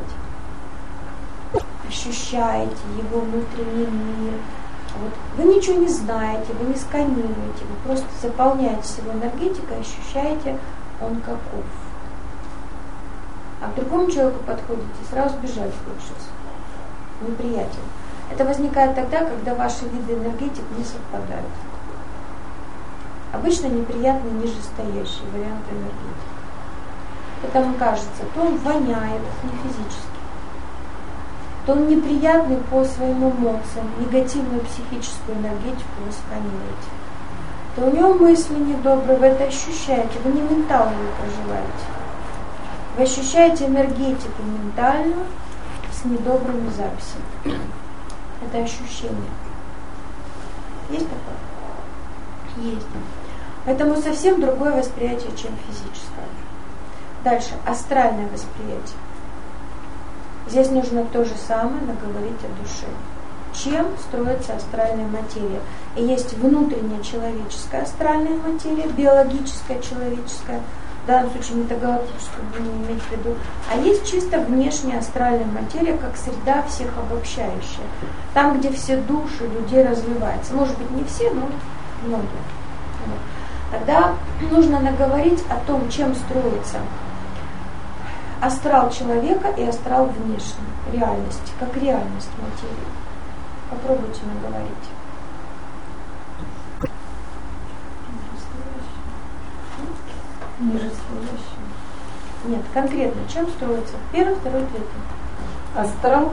[SPEAKER 2] Ощущаете его внутренний мир. Вот. Вы ничего не знаете, вы не сканируете. Вы просто заполняете его энергетикой, ощущаете, он каков. А к другому человеку подходите, сразу бежать хочется. Неприятен. Это возникает тогда, когда ваши виды энергетик не совпадают. Обычно неприятный нижестоящий вариант энергетики. Это вам кажется, то он воняет, не физически, то он неприятный по своим эмоциям, негативную психическую энергетику вы сканируете, то у него мысли недобрые, вы это ощущаете, вы не ментально ее проживаете. Вы ощущаете энергетику ментальную с недобрыми записями. Это ощущение. Есть такое? Есть. Поэтому совсем другое восприятие, чем физическое. Дальше. Астральное восприятие. Здесь нужно то же самое, но говорить о душе. Чем строится астральная материя? И есть внутренняя человеческая астральная материя, биологическая человеческая, в данном случае метагалактическую будем иметь в виду, а есть чисто внешняя астральная материя, как среда всех обобщающая. Там, где все души людей развиваются. Может быть, не все, но многие. Вот. Тогда нужно наговорить о том, чем строится астрал человека и астрал внешней реальности, как реальность материи. Попробуйте наговорить. Нет, конкретно, чем строится? Первый, второй, третий.
[SPEAKER 3] Астрал,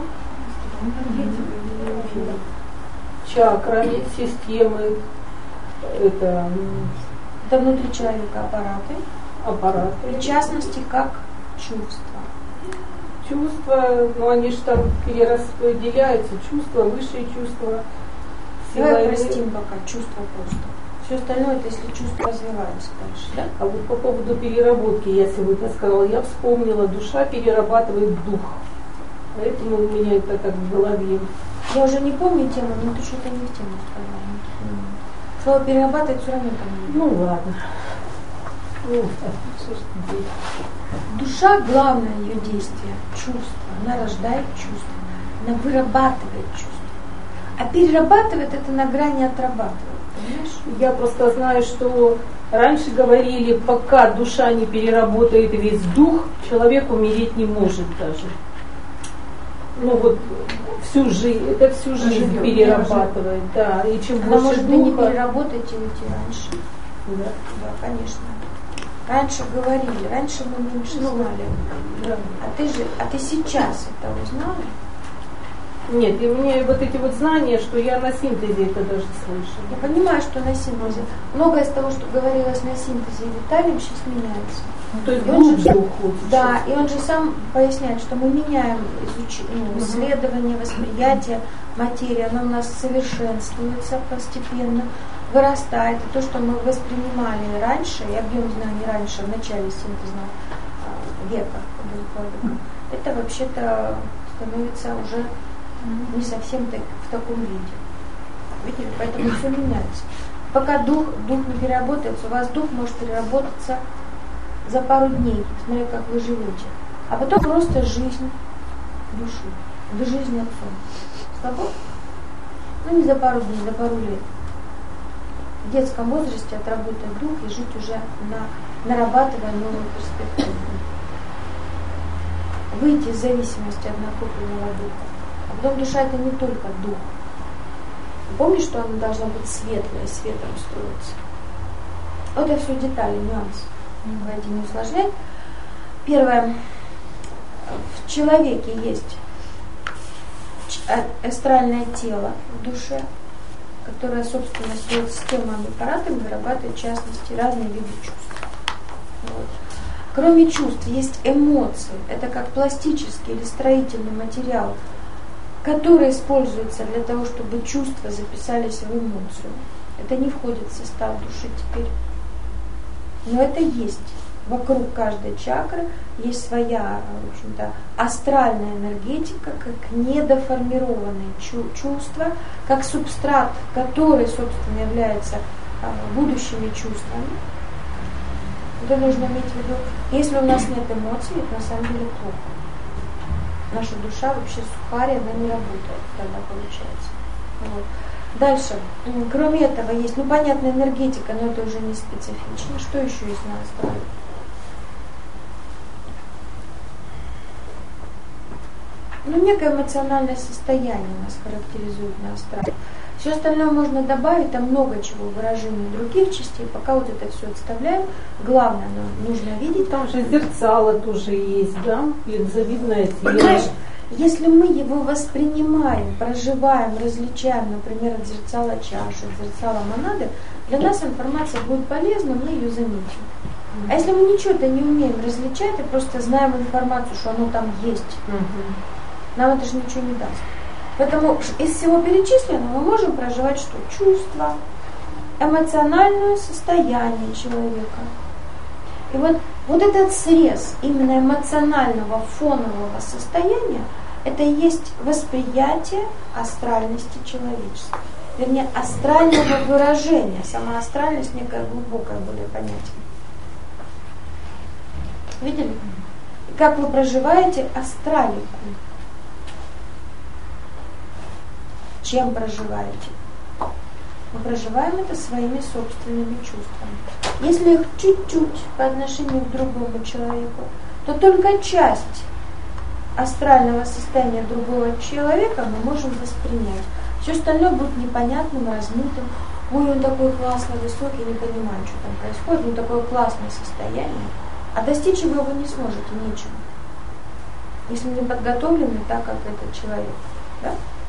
[SPEAKER 3] чакры, системы, это
[SPEAKER 2] внутри человека аппараты. В частности, как чувства.
[SPEAKER 3] Чувства, ну они же там перераспределяются, чувства, высшие чувства.
[SPEAKER 2] Давай простим пока, чувства просто. Все остальное, это если чувства развиваются дальше, да?
[SPEAKER 3] А вот по поводу переработки, я сегодня сказала, я вспомнила, душа перерабатывает дух. Поэтому у меня это как в голове.
[SPEAKER 2] Я уже не помню тему, но ты что-то не в тему сказала. Слово перерабатывать все равно там не.
[SPEAKER 3] Ну ладно.
[SPEAKER 2] Душа, главное ее действие, чувство. Она рождает чувства. она вырабатывает чувства. А перерабатывает это на грани отрабатывает. Понимаешь?
[SPEAKER 3] Я просто знаю, что раньше говорили, пока душа не переработает весь дух, человек умереть не может даже. Ну вот всю жизнь, это всю жизнь перерабатывает, да. И чем
[SPEAKER 2] она
[SPEAKER 3] больше
[SPEAKER 2] может
[SPEAKER 3] духа...
[SPEAKER 2] не переработать и уйти раньше.
[SPEAKER 3] Да.
[SPEAKER 2] Да, конечно. Раньше говорили, раньше мы меньше знали.
[SPEAKER 3] Да.
[SPEAKER 2] А ты сейчас это узнала?
[SPEAKER 3] Нет, и у меня вот эти вот знания, что я на синтезе это даже слышу.
[SPEAKER 2] Я понимаю, что на синтезе. Многое из того, что говорилось на синтезе Виталием, сейчас меняется.
[SPEAKER 3] Ну, то есть глубже уходит.
[SPEAKER 2] Да, и он же сам поясняет, что мы меняем исследование, восприятие материи, оно у нас совершенствуется постепенно, вырастает. И то, что мы воспринимали раньше, и объем знаний раньше, в начале синтезного века, это вообще-то становится уже не совсем в таком виде. Видите, поэтому все меняется. Пока дух не переработается, у вас дух может переработаться за пару дней, смотря как вы живете. А потом просто жизнь души, до жизни отцом. Слабо? Ну не за пару дней, за пару лет. В детском возрасте отработать дух и жить уже нарабатывая новую перспективу. Выйти из зависимости от накопленного духа. А потом душа это не только дух. Помнишь, что она должна быть светлая, светом строиться. Вот это все детали, нюансы. Давайте не усложнять. Первое. В человеке есть астральное тело в душе, которое, собственно, своими системами, аппаратами вырабатывает, в частности, разные виды чувств. Вот. Кроме чувств есть эмоции. Это как пластический или строительный материал, который используется для того, чтобы чувства записались в эмоцию. Это не входит в состав души теперь. Но это есть. Вокруг каждой чакры есть своя, в общем-то, астральная энергетика, как недоформированные чувства, как субстрат, который, собственно, является будущими чувствами. Это нужно иметь в виду. Если у нас нет эмоций, это на самом деле плохо. Наша душа вообще сухарь, она не работает, тогда получается. Вот. Дальше. Кроме этого есть, понятно, энергетика, но это уже не специфично. Что еще есть на астрале? Некое эмоциональное состояние нас характеризует на астрале. Все остальное можно добавить, там много чего, выражений других частей. Пока вот это все отставляем, главное, нужно видеть.
[SPEAKER 3] Там же зерцало тоже есть, да? Линзовидное тело.
[SPEAKER 2] Понимаешь, если мы его воспринимаем, проживаем, различаем, например, от зерцала чаши, от зерцала монады, для нас информация будет полезна, мы ее заметим. А если мы ничего-то не умеем различать, и просто знаем информацию, что оно там есть, нам это же ничего не даст. Поэтому из всего перечисленного мы можем проживать что? Чувства, эмоциональное состояние человека. И вот этот срез именно эмоционального фонового состояния, это и есть восприятие астральности человечества. Вернее, астрального выражения. Сама астральность некое глубокое более понятие. Видели? Как вы проживаете астралику? Чем проживаете? Мы проживаем это своими собственными чувствами. Если их чуть-чуть по отношению к другому человеку, то только часть астрального состояния другого человека мы можем воспринять. Все остальное будет непонятным, размытым. Ой, он такой классный, высокий, не понимаю, что там происходит, но такое классное состояние. А достичь его вы не сможете ничем, если не подготовлены так, как этот человек. Да?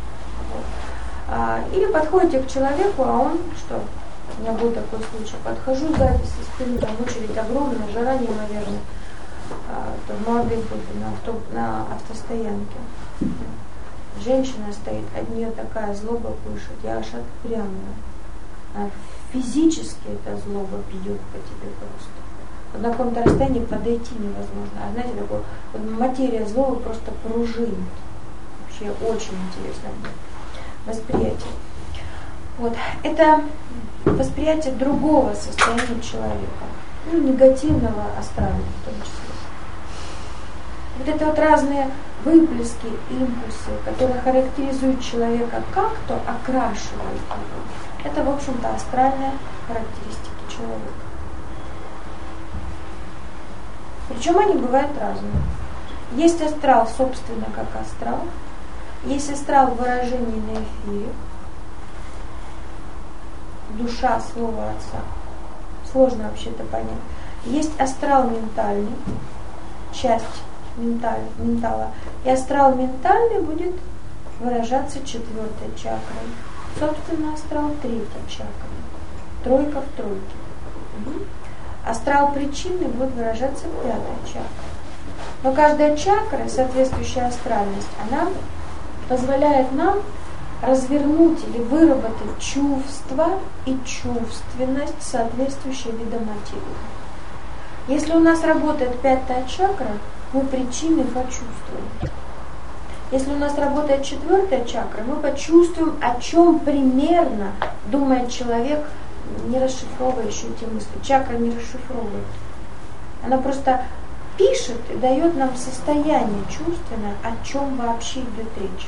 [SPEAKER 2] Или подходите к человеку, а он что? У меня был такой случай. Подхожу сзади со спины, там очередь огромная, жара неимоверная. В молодых были на автостоянке. Женщина стоит, от нее такая злоба пышет, я аж отпрямила. Физически эта злоба бьет по тебе просто. На каком-то расстоянии подойти невозможно. А знаете, такое, материя злого просто пружинит. Вообще очень интересно восприятие. Это восприятие другого состояния человека. Негативного, астрального в том числе. Это разные выплески, импульсы, которые характеризуют человека как-то, окрашивают его. Это, в общем-то, астральные характеристики человека. Причем они бывают разные. Есть астрал, собственно, как астрал. Есть астрал в выражении на эфире. Душа, слово Отца. Сложно вообще-то понять. Есть астрал ментальный, часть ментала. И астрал ментальный будет выражаться 4-й чакрой. Собственно, астрал 3-й чакрой. Тройка в тройке. Астрал причинный будет выражаться 5-й чакрой. Но каждая чакра, соответствующая астральность, она позволяет нам развернуть или выработать чувство и чувственность, соответствующие видам материи. Если у нас работает 5-я чакра, мы причины почувствуем. Если у нас работает 4-я чакра, мы почувствуем, о чем примерно думает человек, не расшифровывающий эти мысли. Чакра не расшифровывает. Она просто пишет и дает нам состояние чувственное, о чем вообще идет речь.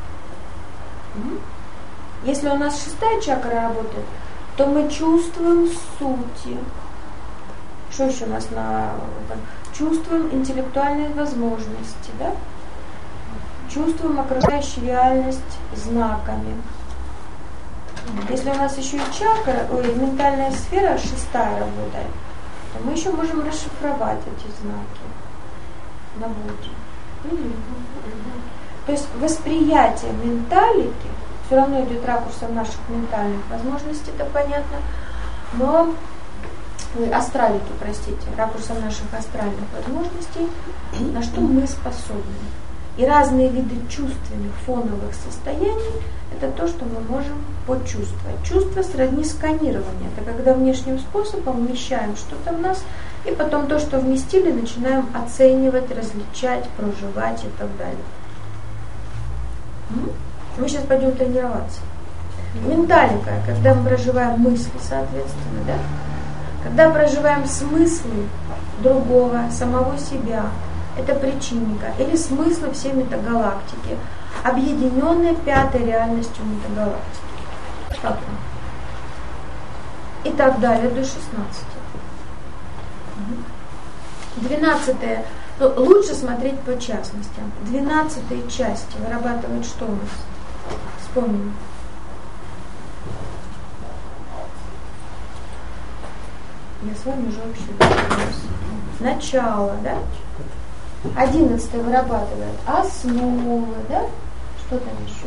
[SPEAKER 2] Если у нас 6-я чакра работает, то мы чувствуем сути. Что еще у нас чувствуем интеллектуальные возможности, да? Чувствуем окружающую реальность знаками. Если у нас еще и ментальная сфера 6-я работает, то мы еще можем расшифровать эти знаки на Будде. То есть восприятие менталики все равно идет ракурсом наших ментальных возможностей, это понятно, но астралики, простите, ракурсом наших астральных возможностей, на что мы способны. И разные виды чувственных фоновых состояний – это то, что мы можем почувствовать. Чувство сродни сканированию. Это когда внешним способом вмещаем что-то в нас, и потом то, что вместили, начинаем оценивать, различать, проживать и так далее. Мы сейчас пойдем тренироваться. Менталика, когда мы проживаем мысли, соответственно, да? Когда проживаем смыслы другого, самого себя, это причинника, или смыслы всей метагалактики, объединенные 5-й реальностью метагалактики. И так далее до 16. 12-е, лучше смотреть по частностям. 12-е части вырабатывают что у нас? Вспомним. Я с вами уже вообще договорилась. Начало, да? 11-е вырабатывает основы, да? Что там еще?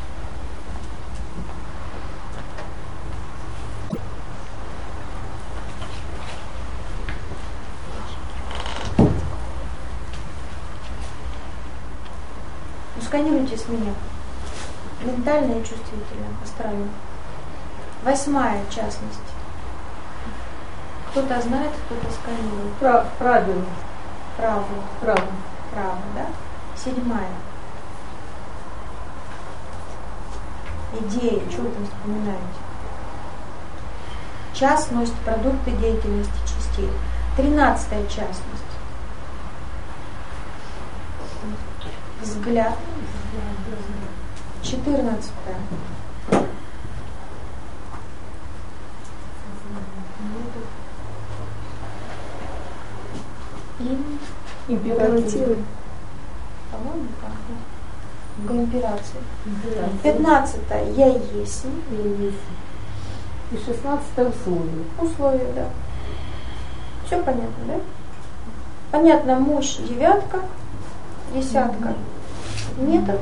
[SPEAKER 2] Сканируйте с меня. Ментальная и чувствительная, астральная. 8-я частность. Кто-то знает, кто-то сканирует.
[SPEAKER 3] Правильно.
[SPEAKER 2] Право, да? 7-я. Идеи, что вы там вспоминаете? Час носит продукты деятельности частей. 13-я частность. Взгляд. 14-я.
[SPEAKER 3] Императивы.
[SPEAKER 2] По-моему, как? Имперация. 15-я я есть.
[SPEAKER 3] И 16-е условия.
[SPEAKER 2] Условия, да. Все понятно, да? Понятно, мощь 9-ка, 10-ка. Метод.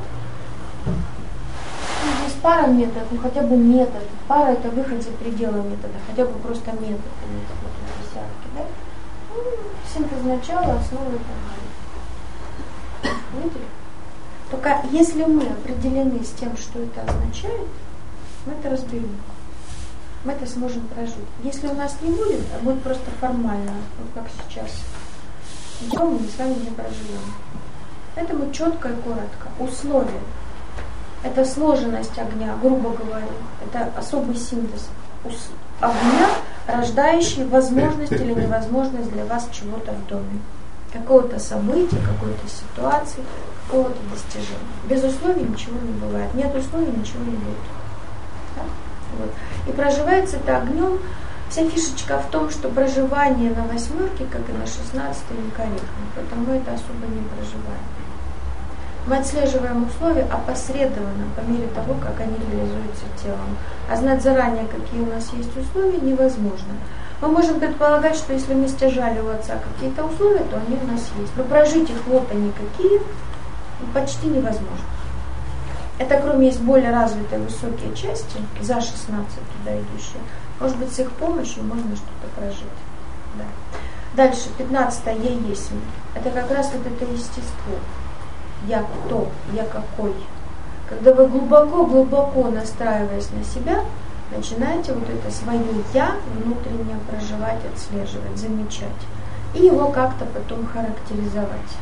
[SPEAKER 2] Здесь пара метод, ну хотя бы метод. Пара это выход за пределы метода, хотя бы просто метод, а не какой-то десятки, да? Синтез начала, основы и так далее. Видели? Только если мы определены с тем, что это означает, мы это разберем. Мы это сможем прожить. Если у нас не будет, а будет просто формально, вот как сейчас, ничего мы с вами не проживем. Поэтому четко и коротко. Условия. Это сложенность огня, грубо говоря. Это особый синтез огня, рождающий возможность или невозможность для вас чего-то в доме. какого-то события, какой-то ситуации, какого-то достижения. Без условий ничего не бывает. Нет условий, ничего не будет. Да? Вот. И проживается это огнем. Вся фишечка в том, что проживание на 8, как и на 16, некорректно, потому это особо не проживаем. Мы отслеживаем условия опосредованно, по мере того, как они реализуются телом. А знать заранее, какие у нас есть условия, невозможно. Мы можем предполагать, что если мы стяжали у отца какие-то условия, то они у нас есть. Но прожить их вот они какие, почти невозможно. Это кроме есть более развитые высокие части, за 16 туда идущие, может быть, с их помощью можно что-то прожить. Да. Дальше, 15-е «Я есть». Это как раз вот это естество. Я кто, я какой. Когда вы глубоко-глубоко настраиваясь на себя, начинаете вот это свое «я» внутреннее проживать, отслеживать, замечать. И его как-то потом характеризовать.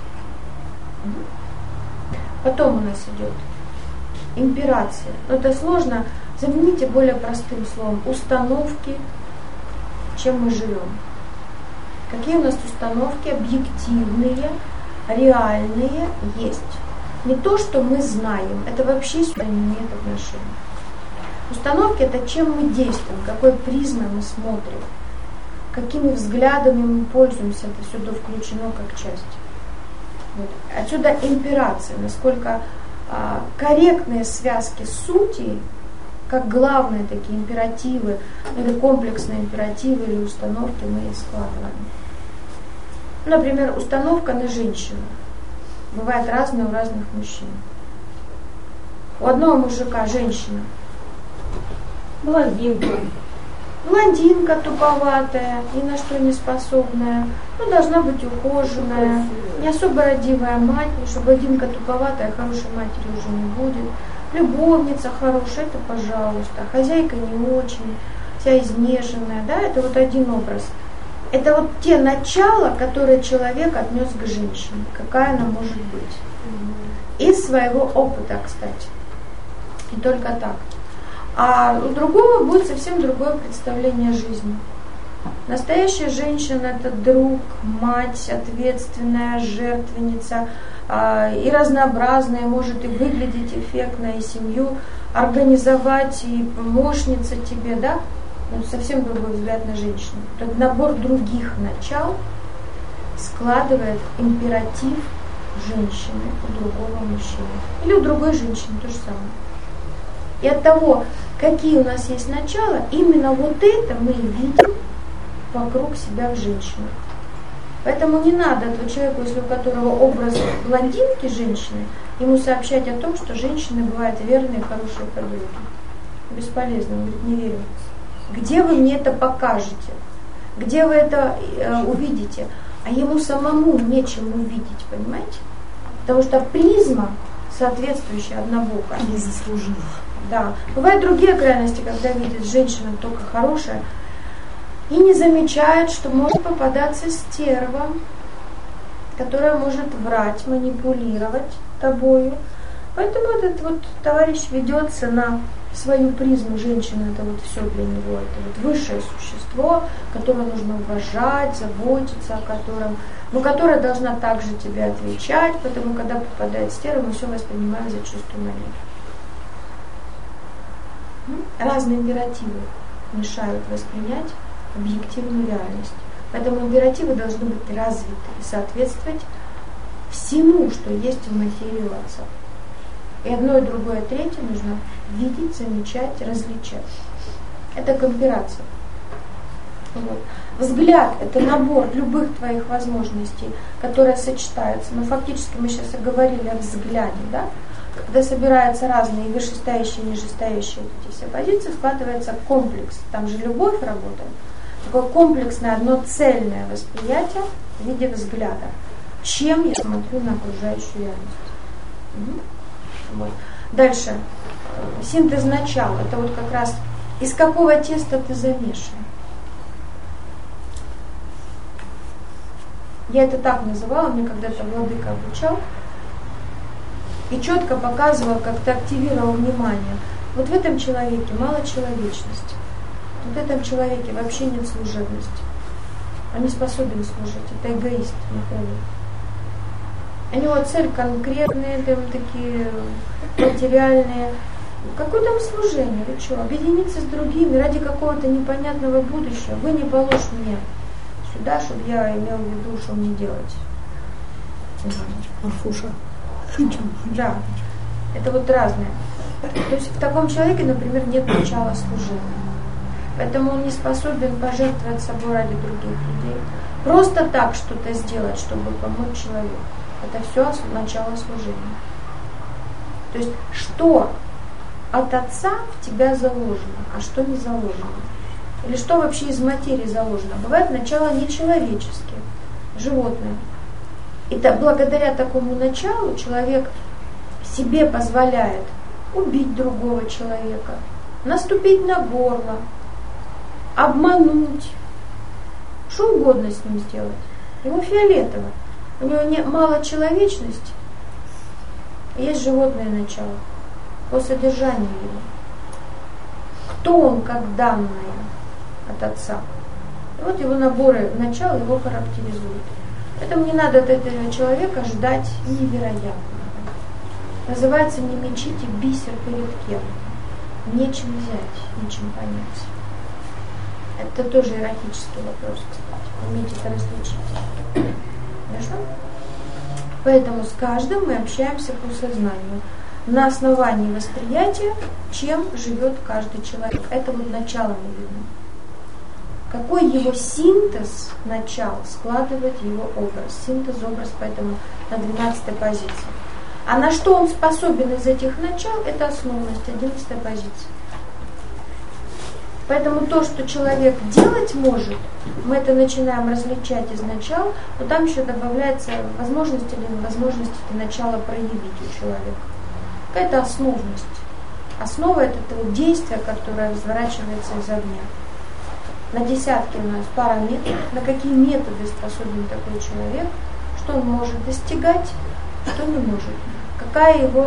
[SPEAKER 2] Потом у нас идет имперация. Но это сложно. Замените более простым словом. Установки, чем мы живем. Какие у нас установки объективные, реальные есть. Не то, что мы знаем. Это вообще сюда не имеет отношения. Установки – это чем мы действуем, какой призмой мы смотрим, какими взглядами мы пользуемся. Это сюда включено как часть. Вот. Отсюда имперация, насколько корректные связки сути, как главные такие императивы, или комплексные императивы, или установки мы складываем. Например, установка на женщину. Бывает разная у разных мужчин. У одного мужика женщина блондинка туповатая, ни на что не способная, но должна быть ухоженная, не особо родивая мать, потому что блондинка туповатая, хорошей матери уже не будет. Любовница хорошая, это пожалуйста, хозяйка не очень, вся изнеженная, да, это вот один образ. Это вот те начала, которые человек отнес к женщине, какая она может быть. Из своего опыта, кстати. И только так. А у другого будет совсем другое представление о жизни. Настоящая женщина – это друг, мать, ответственная, жертвенница, и разнообразная, может и выглядеть эффектно, и семью организовать, и помощница тебе, да? Ну, совсем другой взгляд на женщину. Тот набор других начал складывает императив женщины у другого мужчины. Или у другой женщины, то же самое. И от того, какие у нас есть начала, именно вот это мы видим вокруг себя в женщинах. Поэтому не надо этого человеку, если у которого образ блондинки женщины, ему сообщать о том, что женщины бывают верные, хорошие подруги. Бесполезно, он говорит, не верю. Где вы мне это покажете? Где вы это увидите? А ему самому нечем увидеть, понимаете? Потому что призма соответствующая однобокая.
[SPEAKER 1] Не заслужила.
[SPEAKER 2] Да. Бывают другие крайности, когда видит женщина только хорошая и не замечает, что может попадаться стерва, которая может врать, манипулировать тобою. Поэтому этот вот товарищ ведется на свою призму. Женщина — это вот все для него, это вот высшее существо, которое нужно уважать, заботиться о котором, но которое должна также тебе отвечать, потому когда попадает стерва, мы все воспринимаем за чистую монету. Разные императивы мешают воспринять объективную реальность. Поэтому императивы должны быть развиты и соответствовать всему, что есть в материи у отца. И одно, и другое, и третье нужно видеть, замечать, различать. Это комперация. Вот. Взгляд – это набор любых твоих возможностей, которые сочетаются. Но фактически мы сейчас говорили о взгляде, да? Когда собираются разные вышестоящие и нижестоящие эти все позиции, складывается комплекс. Там же любовь работает. Такое комплексное, одно цельное восприятие в виде взгляда. Чем я смотрю на окружающую реальность. Вот. Дальше. Синтез начала. Это вот как раз из какого теста ты замешан. Я это так называла, мне когда-то владыка обучал. И четко показывал, как ты активировал внимание. Вот в этом человеке мало человечности. Вот в этом человеке вообще нет служебности. Он не способен служить. Это эгоист, например. У него цель конкретные, там такие материальные. Какое там служение? Вы что, объединиться с другими ради какого-то непонятного будущего? Вы не положь мне сюда, чтобы я имел в виду, что мне делать.
[SPEAKER 1] Марфуша.
[SPEAKER 2] Да, это вот разное. То есть в таком человеке, например, нет начала служения. Поэтому он не способен пожертвовать собой ради других людей. Просто так что-то сделать, чтобы помочь человеку. Это все начало служения. То есть что от Отца в тебя заложено, а что не заложено? Или что вообще из материи заложено? Бывает начало нечеловеческие, животные. И благодаря такому началу человек себе позволяет убить другого человека, наступить на горло, обмануть, что угодно с ним сделать. Ему фиолетово. У него мало человечности, есть животное начало по содержанию его. Кто он как данное от Отца? И вот его наборы начал его характеризуют. Поэтому не надо от этого человека ждать невероятного. Называется «не мечите бисер перед кем». Нечем взять, нечем понять. Это тоже иерархический вопрос, кстати. Умейте это различить. Хорошо? Поэтому с каждым мы общаемся по сознанию. На основании восприятия, чем живет каждый человек. Это вот начало мы видим. Какой его синтез начал складывает его образ. Синтез, образ, поэтому на 12-й позиции. А на что он способен из этих начал, это основность, 11-я позиция. Поэтому то, что человек делать может, мы это начинаем различать из начала, но там еще добавляется возможность или невозможность это начало проявить у человека. Какая-то основность. Основа – это то действие, которое разворачивается из огня. На десятке у нас пара методов. На какие методы способен такой человек, что он может достигать, что не может. Какая его,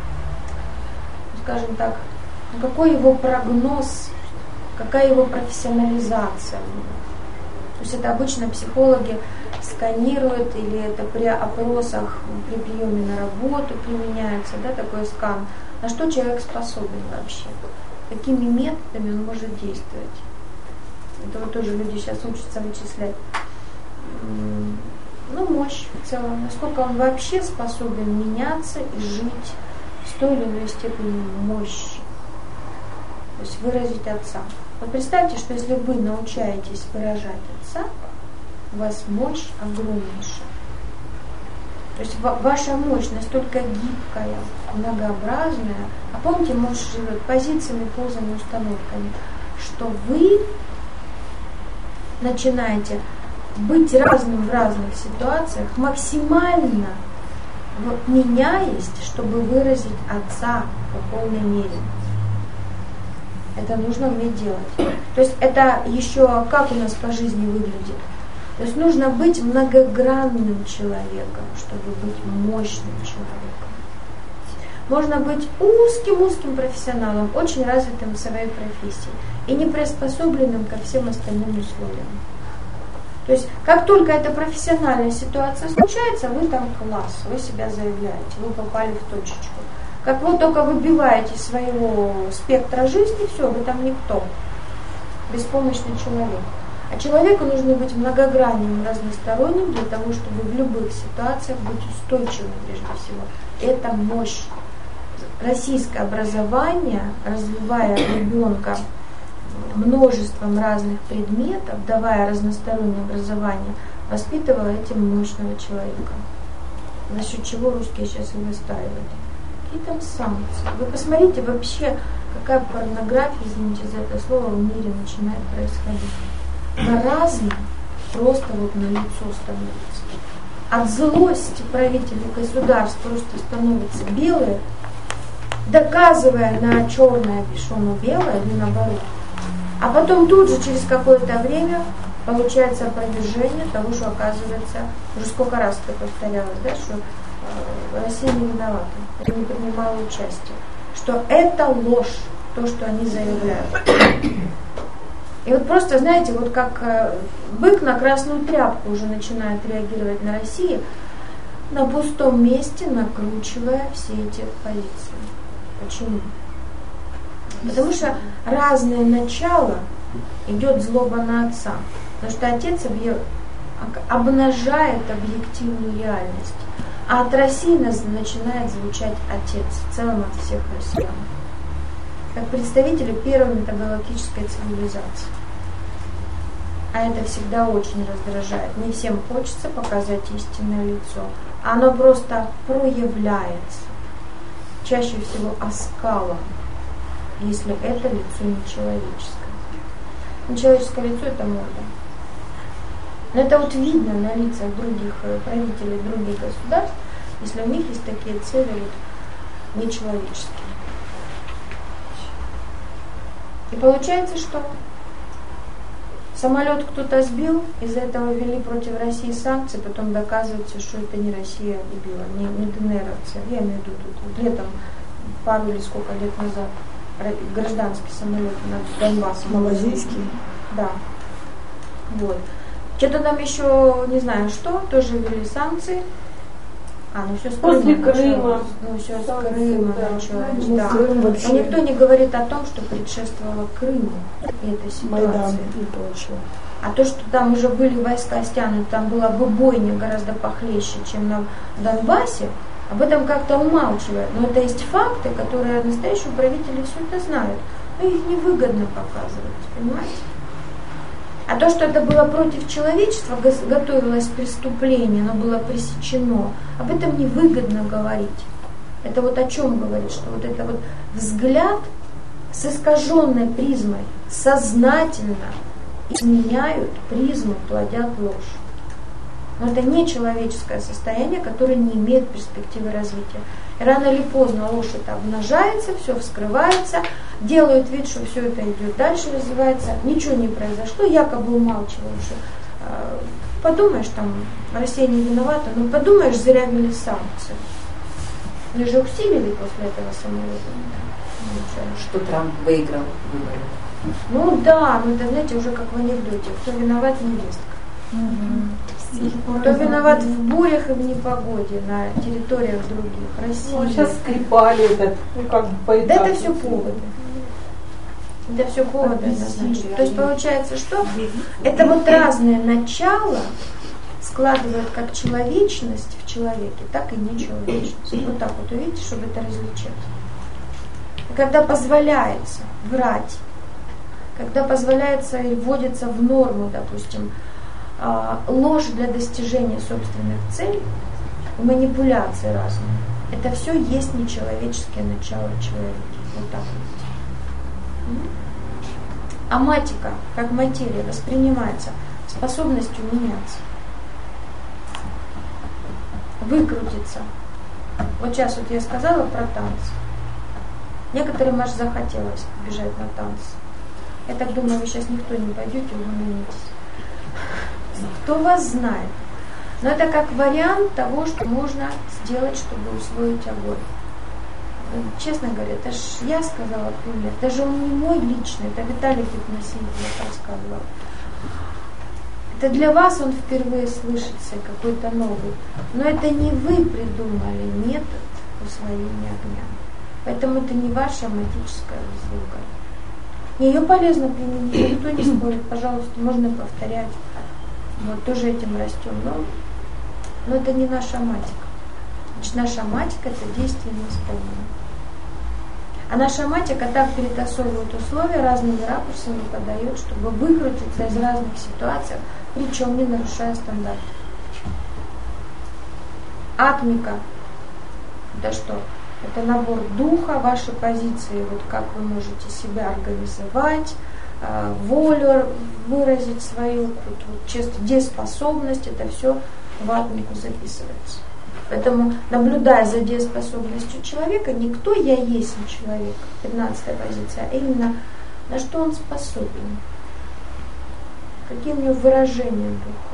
[SPEAKER 2] скажем так, какой его прогноз, какая его профессионализация. То есть это обычно психологи сканируют, или это при опросах, при приеме на работу применяется, да, такой скан. На что человек способен вообще? Какими методами он может действовать? Это вот тоже люди сейчас учатся вычислять. Мощь в целом. Насколько он вообще способен меняться и жить с той или иной степенью мощи. То есть выразить Отца. Вот представьте, что если вы научаетесь выражать Отца, у вас мощь огромнейшая. То есть ваша мощь настолько гибкая, многообразная. А помните, мощь живет позициями, позами, установками, что вы начинаете быть разным в разных ситуациях, максимально меняясь, чтобы выразить Отца по полной мере. Это нужно уметь делать. То есть это еще как у нас по жизни выглядит. То есть нужно быть многогранным человеком, чтобы быть мощным человеком. Можно быть узким профессионалом, очень развитым в своей профессии и не приспособленным ко всем остальным условиям. То есть, как только эта профессиональная ситуация случается, вы там класс, вы себя заявляете, вы попали в точечку. Как вы только выбиваете из своего спектра жизни, все, вы там никто. Беспомощный человек. А человеку нужно быть многогранным, разносторонним для того, чтобы в любых ситуациях быть устойчивым прежде всего. Это мощь. Российское образование, развивая ребенка множеством разных предметов, давая разностороннее образование, воспитывала этим мощного человека. За счет чего русские сейчас и выстраивают. Какие там санкции? Вы посмотрите вообще, какая порнография, извините за это слово, в мире начинает происходить. Маразм просто вот на лицо становится. От злости правителей государств просто становятся белые, доказывая на черное пишону белое или наоборот. А потом тут же через какое-то время получается опровержение того, что оказывается, уже сколько раз это повторялось, да, что Россия не виновата, не принимала участие, что это ложь, то, что они заявляют. И вот просто, знаете, вот как бык на красную тряпку уже начинает реагировать на Россию, на пустом месте накручивая все эти позиции. Почему? Потому что разное начало идет злоба на отца. Потому что отец обнажает объективную реальность. А от России начинает звучать отец, в целом от всех россиян. Как представители первой метагалактической цивилизации. А это всегда очень раздражает. Не всем хочется показать истинное лицо. Оно просто проявляется. Чаще всего оскалом, если это лицо нечеловеческое. Нечеловеческое лицо – это морда. Но это вот видно на лицах других правителей других государств, если у них есть такие цели вот, нечеловеческие. И получается, что самолет кто-то сбил, из-за этого ввели против России санкции, потом доказывается, что это не Россия убила, не ДНРовцы. Я имею в виду тут летом, пару или сколько лет назад, гражданский самолет над Донбассом.
[SPEAKER 1] Малазийский?
[SPEAKER 2] Да. Вот. Что-то там еще, не знаю что, тоже ввели санкции. Ну все с
[SPEAKER 3] После
[SPEAKER 2] Крыма.
[SPEAKER 3] Крыма.
[SPEAKER 2] Ну все с Крыма началось.
[SPEAKER 1] Ну,
[SPEAKER 2] Да.
[SPEAKER 1] Крым вообще.
[SPEAKER 2] Но никто не говорит о том, что предшествовало Крыму и этой ситуации.
[SPEAKER 1] Майдан и прочее.
[SPEAKER 2] А то, что там уже были войска стянуты, там была бы бойня гораздо похлеще, чем на Донбассе, об этом как-то умалчивают. Но это есть факты, которые настоящие правители все это знают. Но их невыгодно показывать, понимаете? А то, что это было против человечества, готовилось преступление, оно было пресечено, об этом невыгодно говорить. Это вот о чем говорит, что вот это вот взгляд с искаженной призмой сознательно изменяют призму, плодят ложь. Но это не человеческое состояние, которое не имеет перспективы развития. И рано или поздно ложь это обнажается, все вскрывается, делают вид, что все это идет дальше, развивается, ничего не произошло, якобы умалчивают, что подумаешь, там Россия не виновата, но подумаешь, зря ввели санкции. Они же усилили после этого самолета.
[SPEAKER 4] Что Трамп выиграл выборы.
[SPEAKER 2] Ну да, ну это, знаете, уже как в анекдоте, кто виноват, невестка. Кто виноват в бурях и в непогоде на территориях других, России.
[SPEAKER 3] Ну, сейчас скрипали этот, как бы по
[SPEAKER 2] Да это все поводы. Это все поводы однозначно. То есть получается, что это вот разное начало складывает как человечность в человеке, так и нечеловечность. Вот так вот увидите, чтобы это различать. И когда позволяется врать, когда позволяется и вводится в норму, допустим, ложь для достижения собственных целей, манипуляции разные, это все есть нечеловеческое начало человека. Вот так вот. Аматика, как материя, воспринимается способностью меняться, выкрутиться. Вот сейчас вот я сказала про танцы. Некоторым аж захотелось бежать на танцы. Я так думаю, вы сейчас никто не пойдете, угомонитесь. Кто вас знает? Но это как вариант того, что можно сделать, чтобы усвоить огонь. Честно говоря, это ж я сказала пример. Даже он не мой личный, это Виталий Петносильев рассказывал. Это для вас он впервые слышится, какой-то новый. Но это не вы придумали метод усвоения огня. Поэтому это не ваша магическая заслуга. Ее полезно применить, никто не спорит, пожалуйста, можно повторять. Вот тоже этим растем, но это не наша матика. Значит, наша матика это действие неисполненное. А наша матика так перетасовывает условия, разными ракурсами подает, чтобы выкрутиться из разных ситуаций, причем не нарушая стандарты. Атмика это что? Это набор духа, ваши позиции, вот как вы можете себя организовать, волю выразить свою, вот, чисто дееспособность, это все в атмику записывается. Поэтому, наблюдая за дееспособностью человека, не кто я есть человек, 15-я позиция, а именно на что он способен, какие у него выражения духа,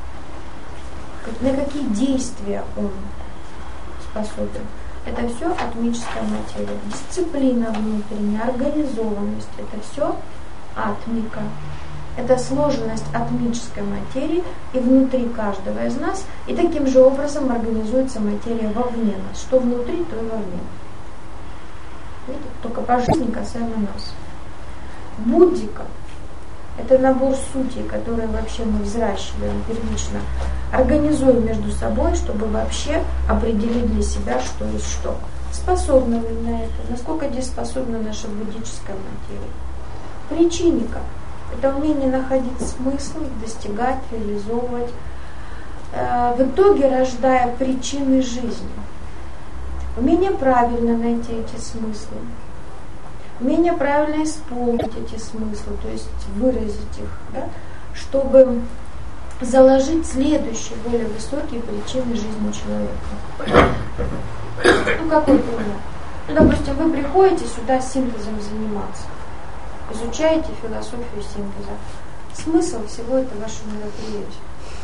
[SPEAKER 2] на какие действия он способен. Это все атмическая материя. Дисциплина внутренняя, организованность, это все атмика. Это сложенность атмической материи и внутри каждого из нас, и таким же образом организуется материя вовне нас. Что внутри, то и вовне. Видите? Только по жизни касаемо нас. Буддика – это набор сутей, которые вообще мы взращиваем первично, организуем между собой, чтобы вообще определить для себя, что есть что. Способны ли на это? Насколько здесь способна наша буддическая материя? Причинника – это умение находить смысл, достигать, реализовывать, в итоге рождая причины жизни. Умение правильно найти эти смыслы, умение правильно исполнить эти смыслы, то есть выразить их, да, чтобы заложить следующие, более высокие причины жизни человека. Ну, какой пример? Ну, допустим, вы приходите сюда синтезом заниматься, изучаете философию синтеза. Смысл всего это ваше мероприятие.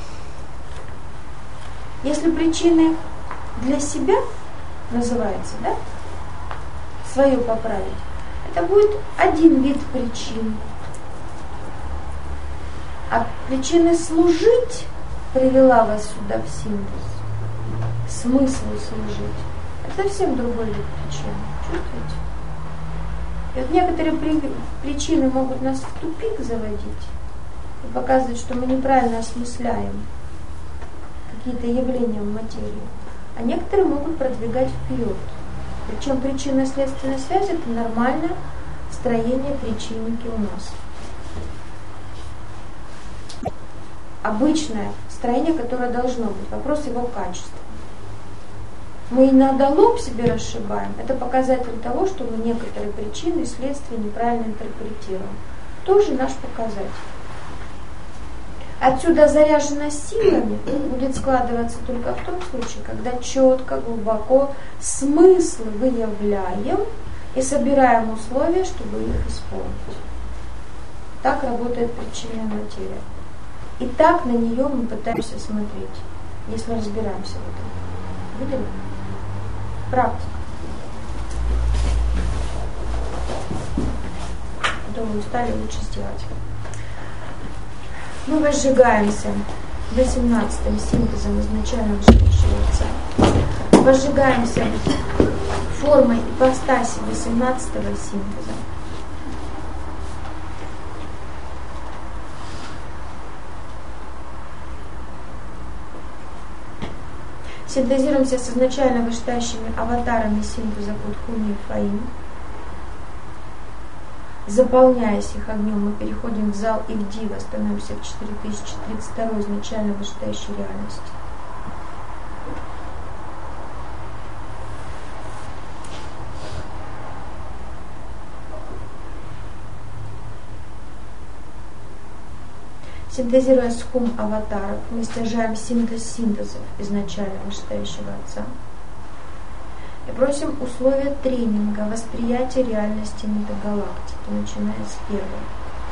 [SPEAKER 2] Если причины для себя называется, да, свое поправить, это будет один вид причин. А причины служить привела вас сюда в синтез. Смыслу служить. Это совсем другой вид причин. Чувствуете? И вот некоторые причины могут нас в тупик заводить и показывать, что мы неправильно осмысляем какие-то явления в материи. А некоторые могут продвигать вперед. Причем причинно-следственная связь – это нормальное строение причинники у нас. Обычное строение, которое должно быть. Вопрос его качества. Мы иногда лоб себе расшибаем. Это показатель того, что мы некоторые причины и следствия неправильно интерпретируем. Тоже наш показатель. Отсюда заряженность силами будет складываться только в том случае, когда четко, глубоко смыслы выявляем и собираем условия, чтобы их исполнить. Так работает причинная материя. И так на нее мы пытаемся смотреть, если разбираемся в этом. Видели? Практика. Думаю, устали, лучше сделать. Мы возжигаемся 18-м синтезом изначально вышедшего Отца. Возжигаемся формой ипостаси 18-го синтеза. Синтезируемся с изначально вышестоящими аватарами синтеза Будхуми и Фаим. Заполняясь их огнем, мы переходим в зал Ивдива, становимся в 4032 изначально вышестоящей реальности. Синтезируя схум аватаров, мы стяжаем синтез синтезов изначально вышестоящего Отца. И просим условия тренинга восприятия реальности метагалактики, начиная с первого.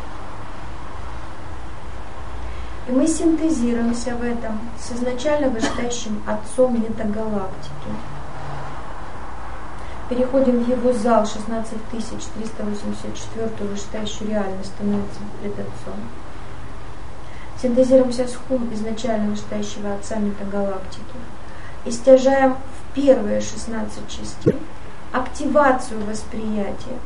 [SPEAKER 2] И мы синтезируемся в этом с изначально вышестоящим Отцом метагалактики. Переходим в его зал 16384 вышестоящую реальность, становится пред Отцом. Синтезируемся с хум изначально вышестоящего Отца метагалактики и стяжаем в первые 16 частей активацию восприятия.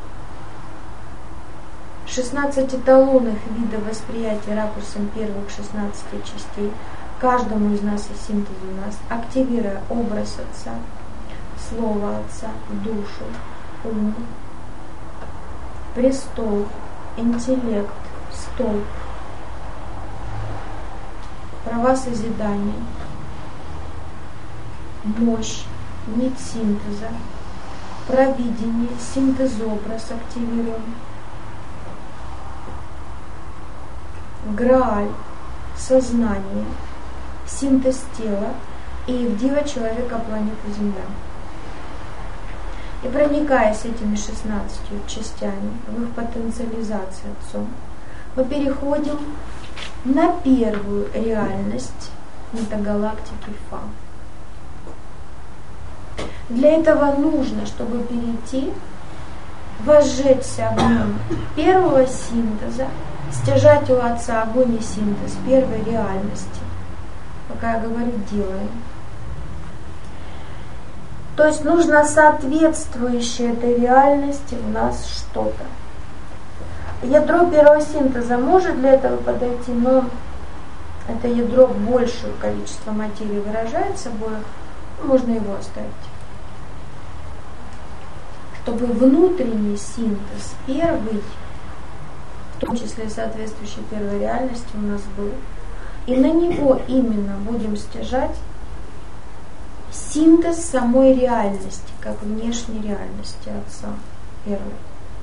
[SPEAKER 2] 16 эталонных видов восприятия ракурсом первых 16 частей, каждому из нас и синтезу нас, активируя образ Отца, Слово Отца, душу, ум, престол, интеллект, столб, права созидания, мощь, нить синтеза, провидение, синтез-образ активируем, Грааль, сознание, синтез тела и Ивдива человека планеты Земля. И проникаясь этими 16 частями в их потенциализации Отцом, мы переходим на первую реальность метагалактики Фа. Для этого нужно, чтобы перейти, возжечься огнем первого синтеза Стяжать у Отца огонь и синтез первой реальности. Пока я говорю, делаем. То есть нужно соответствующее этой реальности в нас что-то. Ядро первого синтеза может для этого подойти, но это ядро большее количество материи выражает собой, можно его оставить. Чтобы внутренний синтез первый, в том числе соответствующей первой реальности, у нас был. И на него именно будем стяжать синтез самой реальности, как внешней реальности Отца первой.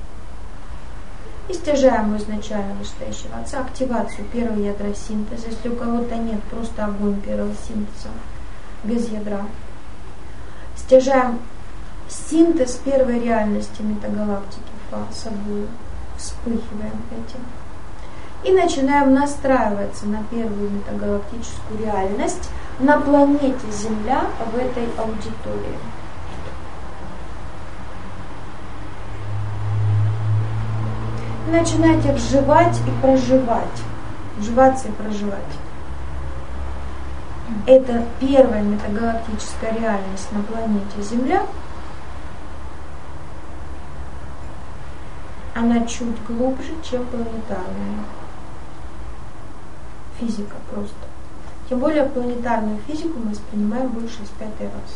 [SPEAKER 2] И стяжаем у изначально вышестоящего Отца активацию первого ядра синтеза. Если у кого-то нет, просто огонь первого синтеза, без ядра. Стяжаем синтез первой реальности метагалактики Фа собой. Вспыхиваем этим. И начинаем настраиваться на первую метагалактическую реальность на планете Земля в этой аудитории. И начинаете вживать и проживать. Вживаться и проживать. Это первая метагалактическая реальность на планете Земля. Она чуть глубже, чем планетарная. Физика просто. Тем более планетарную физику мы воспринимаем больше из 5-й раз.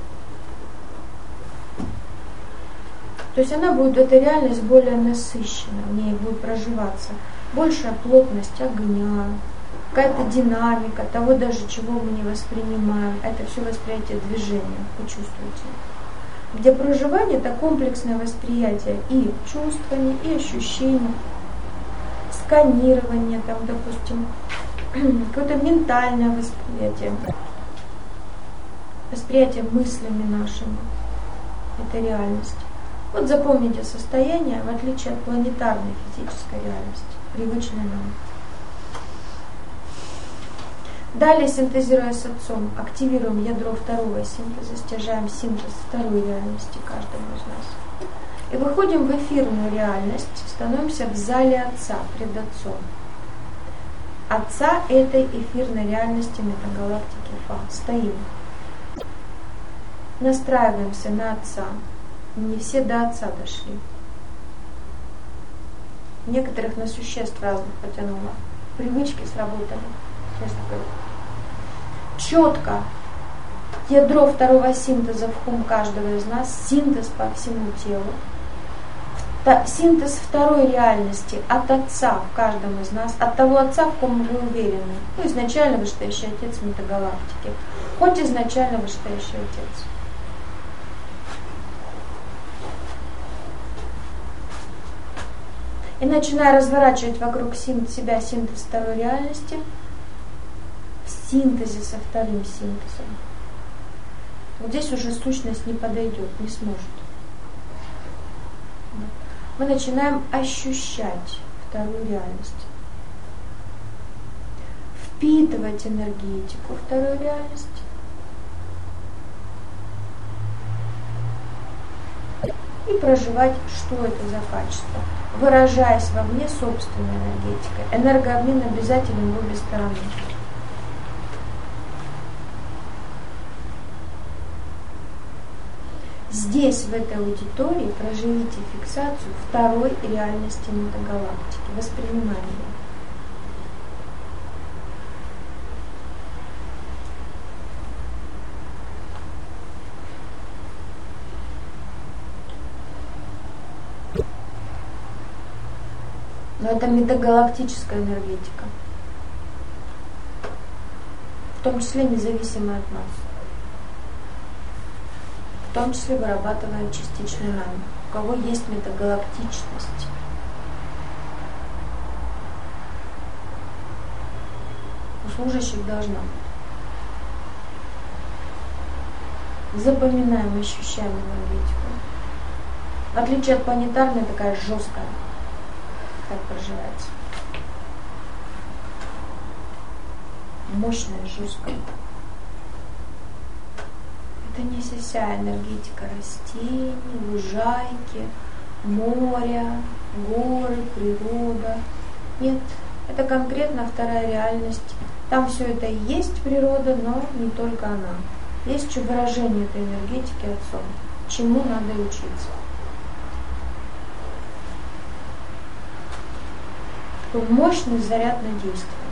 [SPEAKER 2] То есть она будет, эта реальность более насыщена, в ней будет проживаться большая плотность огня, какая-то динамика того даже, чего мы не воспринимаем. Это все восприятие движения, вы чувствуете. Где проживание — это комплексное восприятие и чувствование, и ощущений, сканирование, там, допустим, какое-то ментальное восприятие мыслями нашими. Это реальность. Вот запомните состояние, в отличие от планетарной физической реальности, привычной нам. Далее, синтезируя с Отцом, активируем ядро второго синтеза, стяжаем синтез второй реальности каждого из нас. И выходим в эфирную реальность, становимся в зале Отца, пред Отцом. Отца этой эфирной реальности метагалактики Фа. Стоим. Настраиваемся на Отца. Не все до Отца дошли. Некоторых на существ разных потянуло. Привычки сработали. Честно говоря. Четко. Ядро второго синтеза в хум каждого из нас. Синтез по всему телу. Синтез второй реальности от Отца в каждом из нас, от того Отца, в ком вы уверены. Ну, изначально вышестоящий Отец метагалактики, хоть изначально вышестоящий Отец. И начиная разворачивать вокруг себя синтез второй реальности, в синтезе со вторым синтезом. Вот здесь уже сущность не подойдет, не сможет. Мы начинаем ощущать вторую реальность. Впитывать энергетику второй реальности. И проживать, что это за качество, выражаясь вовне собственной энергетикой. Энергообмен обязателен в обе стороны. Здесь, в этой аудитории, проживите фиксацию второй реальности метагалактики, воспринимание. Но это метагалактическая энергетика, в том числе независимая от нас. В том числе вырабатывая частичный нами. У кого есть метагалактичность. У служащих должна быть. Запоминаем, ощущаем энергетику. В отличие от планетарной, такая жесткая, как проживается. Мощная, жесткая. Это не вся энергетика растений, лужайки, моря, горы, природа. Нет, это конкретно вторая реальность. Там все это и есть природа, но не только она. Есть еще выражение этой энергетики Отцом. Чему надо учиться. Такой мощный заряд на действие.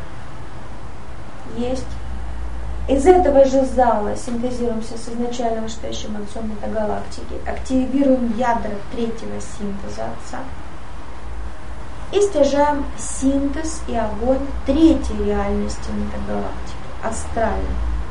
[SPEAKER 2] Есть. Из этого же зала синтезируемся с изначально вышестоящим Отцом метагалактики, активируем ядра третьего синтеза Отца и стяжаем синтез и огонь третьей реальности метагалактики, астральной.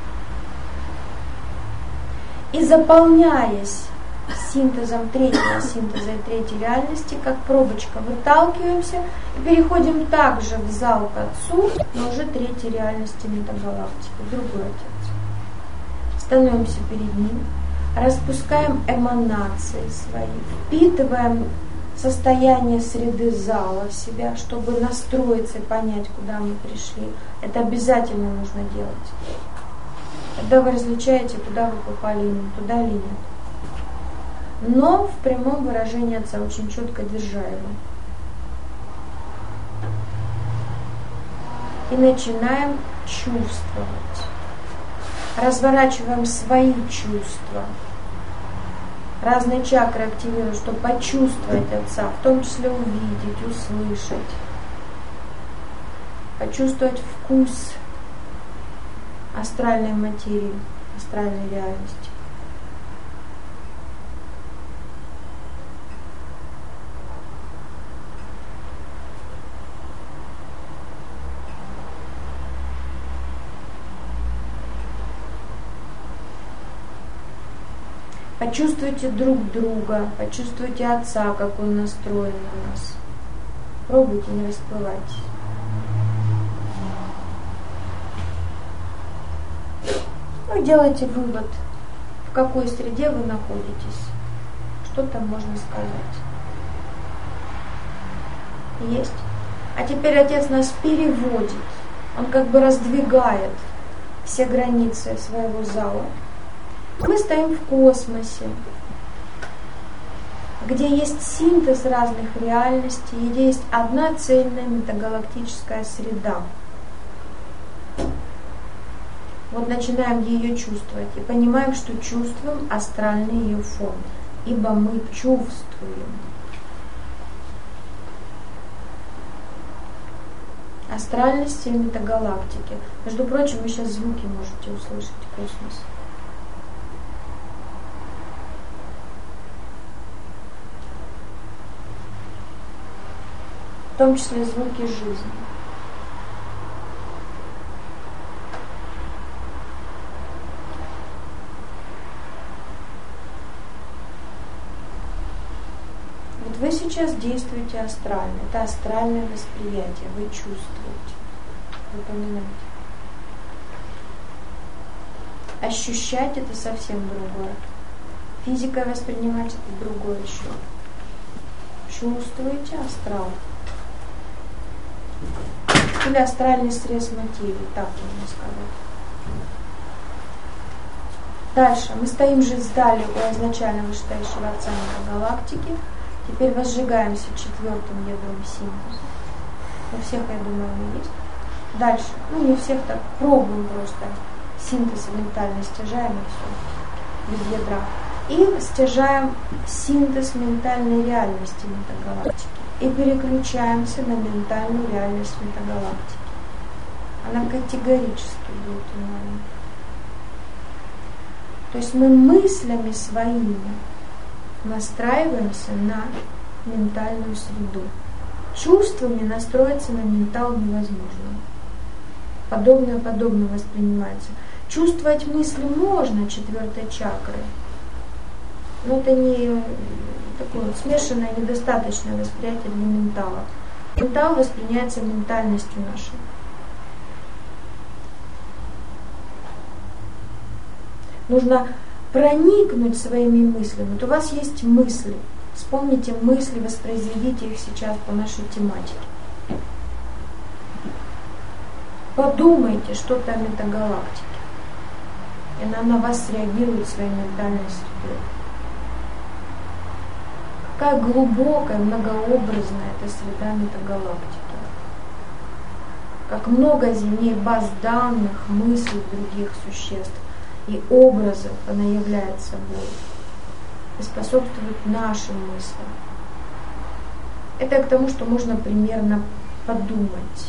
[SPEAKER 2] И заполняясь синтезом третьего синтеза и третьей реальности, как пробочка, выталкиваемся и переходим также в зал к Отцу, но уже третьей реальности метагалактики, другой Отец. Становимся перед Ним, распускаем эманации свои, впитываем состояние среды зала в себя, чтобы настроиться и понять, куда мы пришли. Это обязательно нужно делать. Тогда вы различаете, куда вы попали, туда или нет. Но в прямом выражении Отца, очень четко держа его. И начинаем чувствовать. Разворачиваем свои чувства. Разные чакры активируем, чтобы почувствовать Отца, в том числе увидеть, услышать. Почувствовать вкус астральной материи, астральной реальности. Почувствуйте друг друга, почувствуйте Отца, как Он настроен на нас. Пробуйте, не расплывайтесь. Ну, делайте вывод, в какой среде вы находитесь. Что там можно сказать. Есть. А теперь Отец нас переводит. Он как бы раздвигает все границы своего зала. Мы стоим в космосе, где есть синтез разных реальностей, где есть одна цельная метагалактическая среда. Вот начинаем ее чувствовать и понимаем, что чувствуем астральный ее фон, ибо мы чувствуем. Астральности метагалактики. Между прочим, вы сейчас звуки можете услышать в космосе. В том числе звуки жизни. Вот вы сейчас действуете астрально. Это астральное восприятие. Вы чувствуете. Вы понимаете. Ощущать это совсем другое. Физикой воспринимать это другое еще. Чувствуете астрал. Или астральный срез материи, так можно сказать. Дальше. Мы стоим же сдали у изначально вышестоящего Отца галактики. Теперь возжигаемся четвертым ядром синтеза. У всех, я думаю, они есть. Дальше. Ну, не у всех, так пробуем просто. Синтез ментально стяжаем и все. Без ядра. И стяжаем синтез ментальной реальности метагалактики. И переключаемся на ментальную реальность метагалактики. Она категорически будет иной. То есть мы мыслями своими настраиваемся на ментальную среду. Чувствами настроиться на ментал невозможно. Подобное воспринимается. Чувствовать мысли можно четвертой чакрой, но это не такое смешанное, недостаточное восприятие для ментала. Ментал воспринимается ментальностью нашей. Нужно проникнуть своими мыслями. Вот у вас есть мысли. Вспомните мысли, воспроизведите их сейчас по нашей тематике. Подумайте что-то о метагалактике. И она на вас реагирует своей ментальной средой. Какая глубокая, многообразная эта среда метагалактики. как много земней баз данных, мыслей других существ и образов она является собой и способствует нашим мыслям. Это к тому, что можно примерно подумать.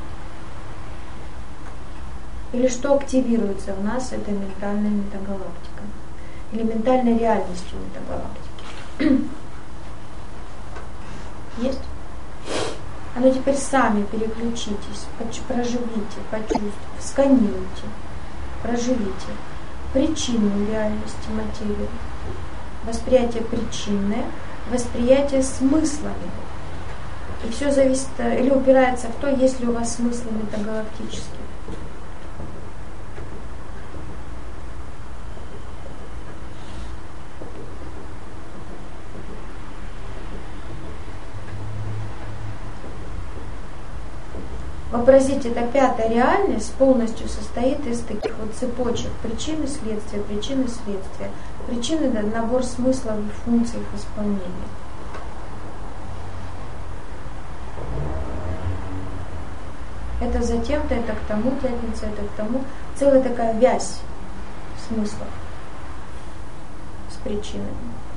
[SPEAKER 2] Или что активируется в нас этой ментальной метагалактикой, или ментальной реальностью метагалактики. Есть? А ну теперь сами переключитесь, проживите, почувствуйте, сканируйте, проживите причинную реальность материи, восприятие причинное, восприятие смыслами. И все зависит, или упирается в то, есть ли у вас смыслы метагалактические. Вообразите, эта пятая реальность полностью состоит из таких вот цепочек причины, следствия, причины, следствия. Причины – это набор смыслов и функций их исполнения. Это затем-то, это к тому тянется, это к тому. Целая такая вязь смыслов с причинами.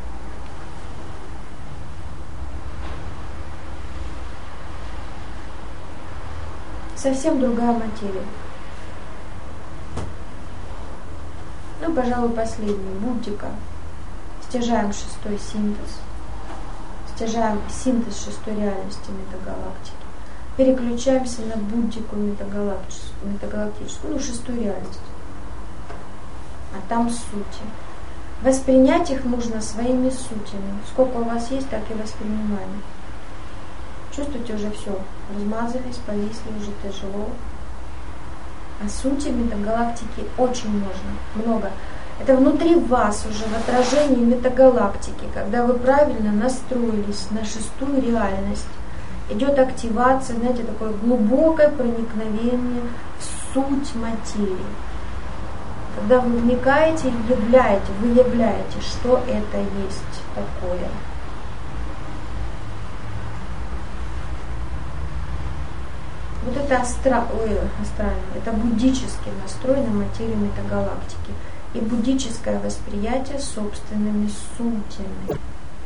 [SPEAKER 2] Совсем другая материя. Ну, пожалуй, последний. Буддика. Стяжаем шестой синтез. Стяжаем синтез шестой реальности метагалактики. Переключаемся на буддику метагалактическую, ну, шестую реальность. А там сути. Воспринять их нужно своими сутями. Сколько у вас есть, так и воспринимаем. Чувствуете, уже все, размазались, повисли, уже тяжело. А сути метагалактики очень много. Это внутри вас уже в отражении метагалактики, когда вы правильно настроились на шестую реальность. Идет активация, знаете, такое глубокое проникновение в суть материи. Когда вы вникаете, вы являете, что это есть такое. Вот это астральный, это буддический настрой на материю метагалактики и буддическое восприятие собственными сутями.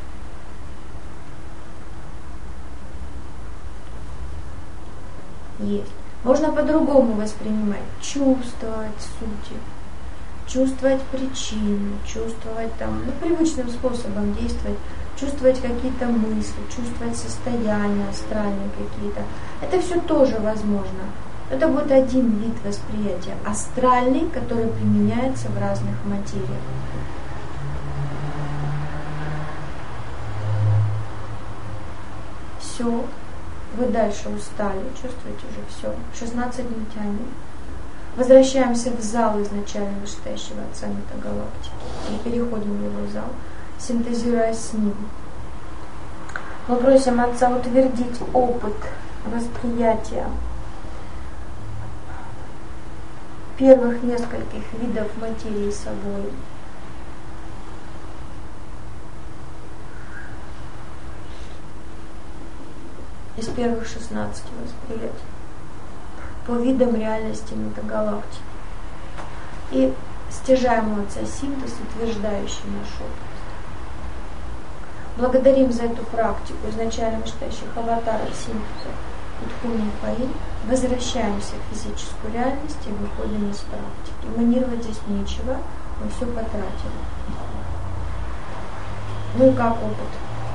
[SPEAKER 2] Есть. Можно по-другому воспринимать, чувствовать сути, чувствовать причины, чувствовать там, привычным способом действовать, чувствовать какие-то мысли, чувствовать состояния астральные какие-то. Это все тоже возможно. Это будет один вид восприятия, астральный, который применяется в разных материях. Все. Вы дальше устали, чувствуете уже все. 16 дней тянем. Возвращаемся в зал изначально вышестоящего Отца метагалактики. И переходим в его зал, синтезируя с ним. Мы просим Отца утвердить опыт восприятия первых нескольких видов материи собой. Из первых 16 восприятий по видам реальности метагалактики. И стяжаем у Отца синтез, утверждающий наш опыт. Благодарим за эту практику изначально мечтающих аватаров синтеза Утхуни Паи. Возвращаемся в физическую реальность и выходим из практики. Манировать здесь нечего, мы все потратили. Ну и как опыт?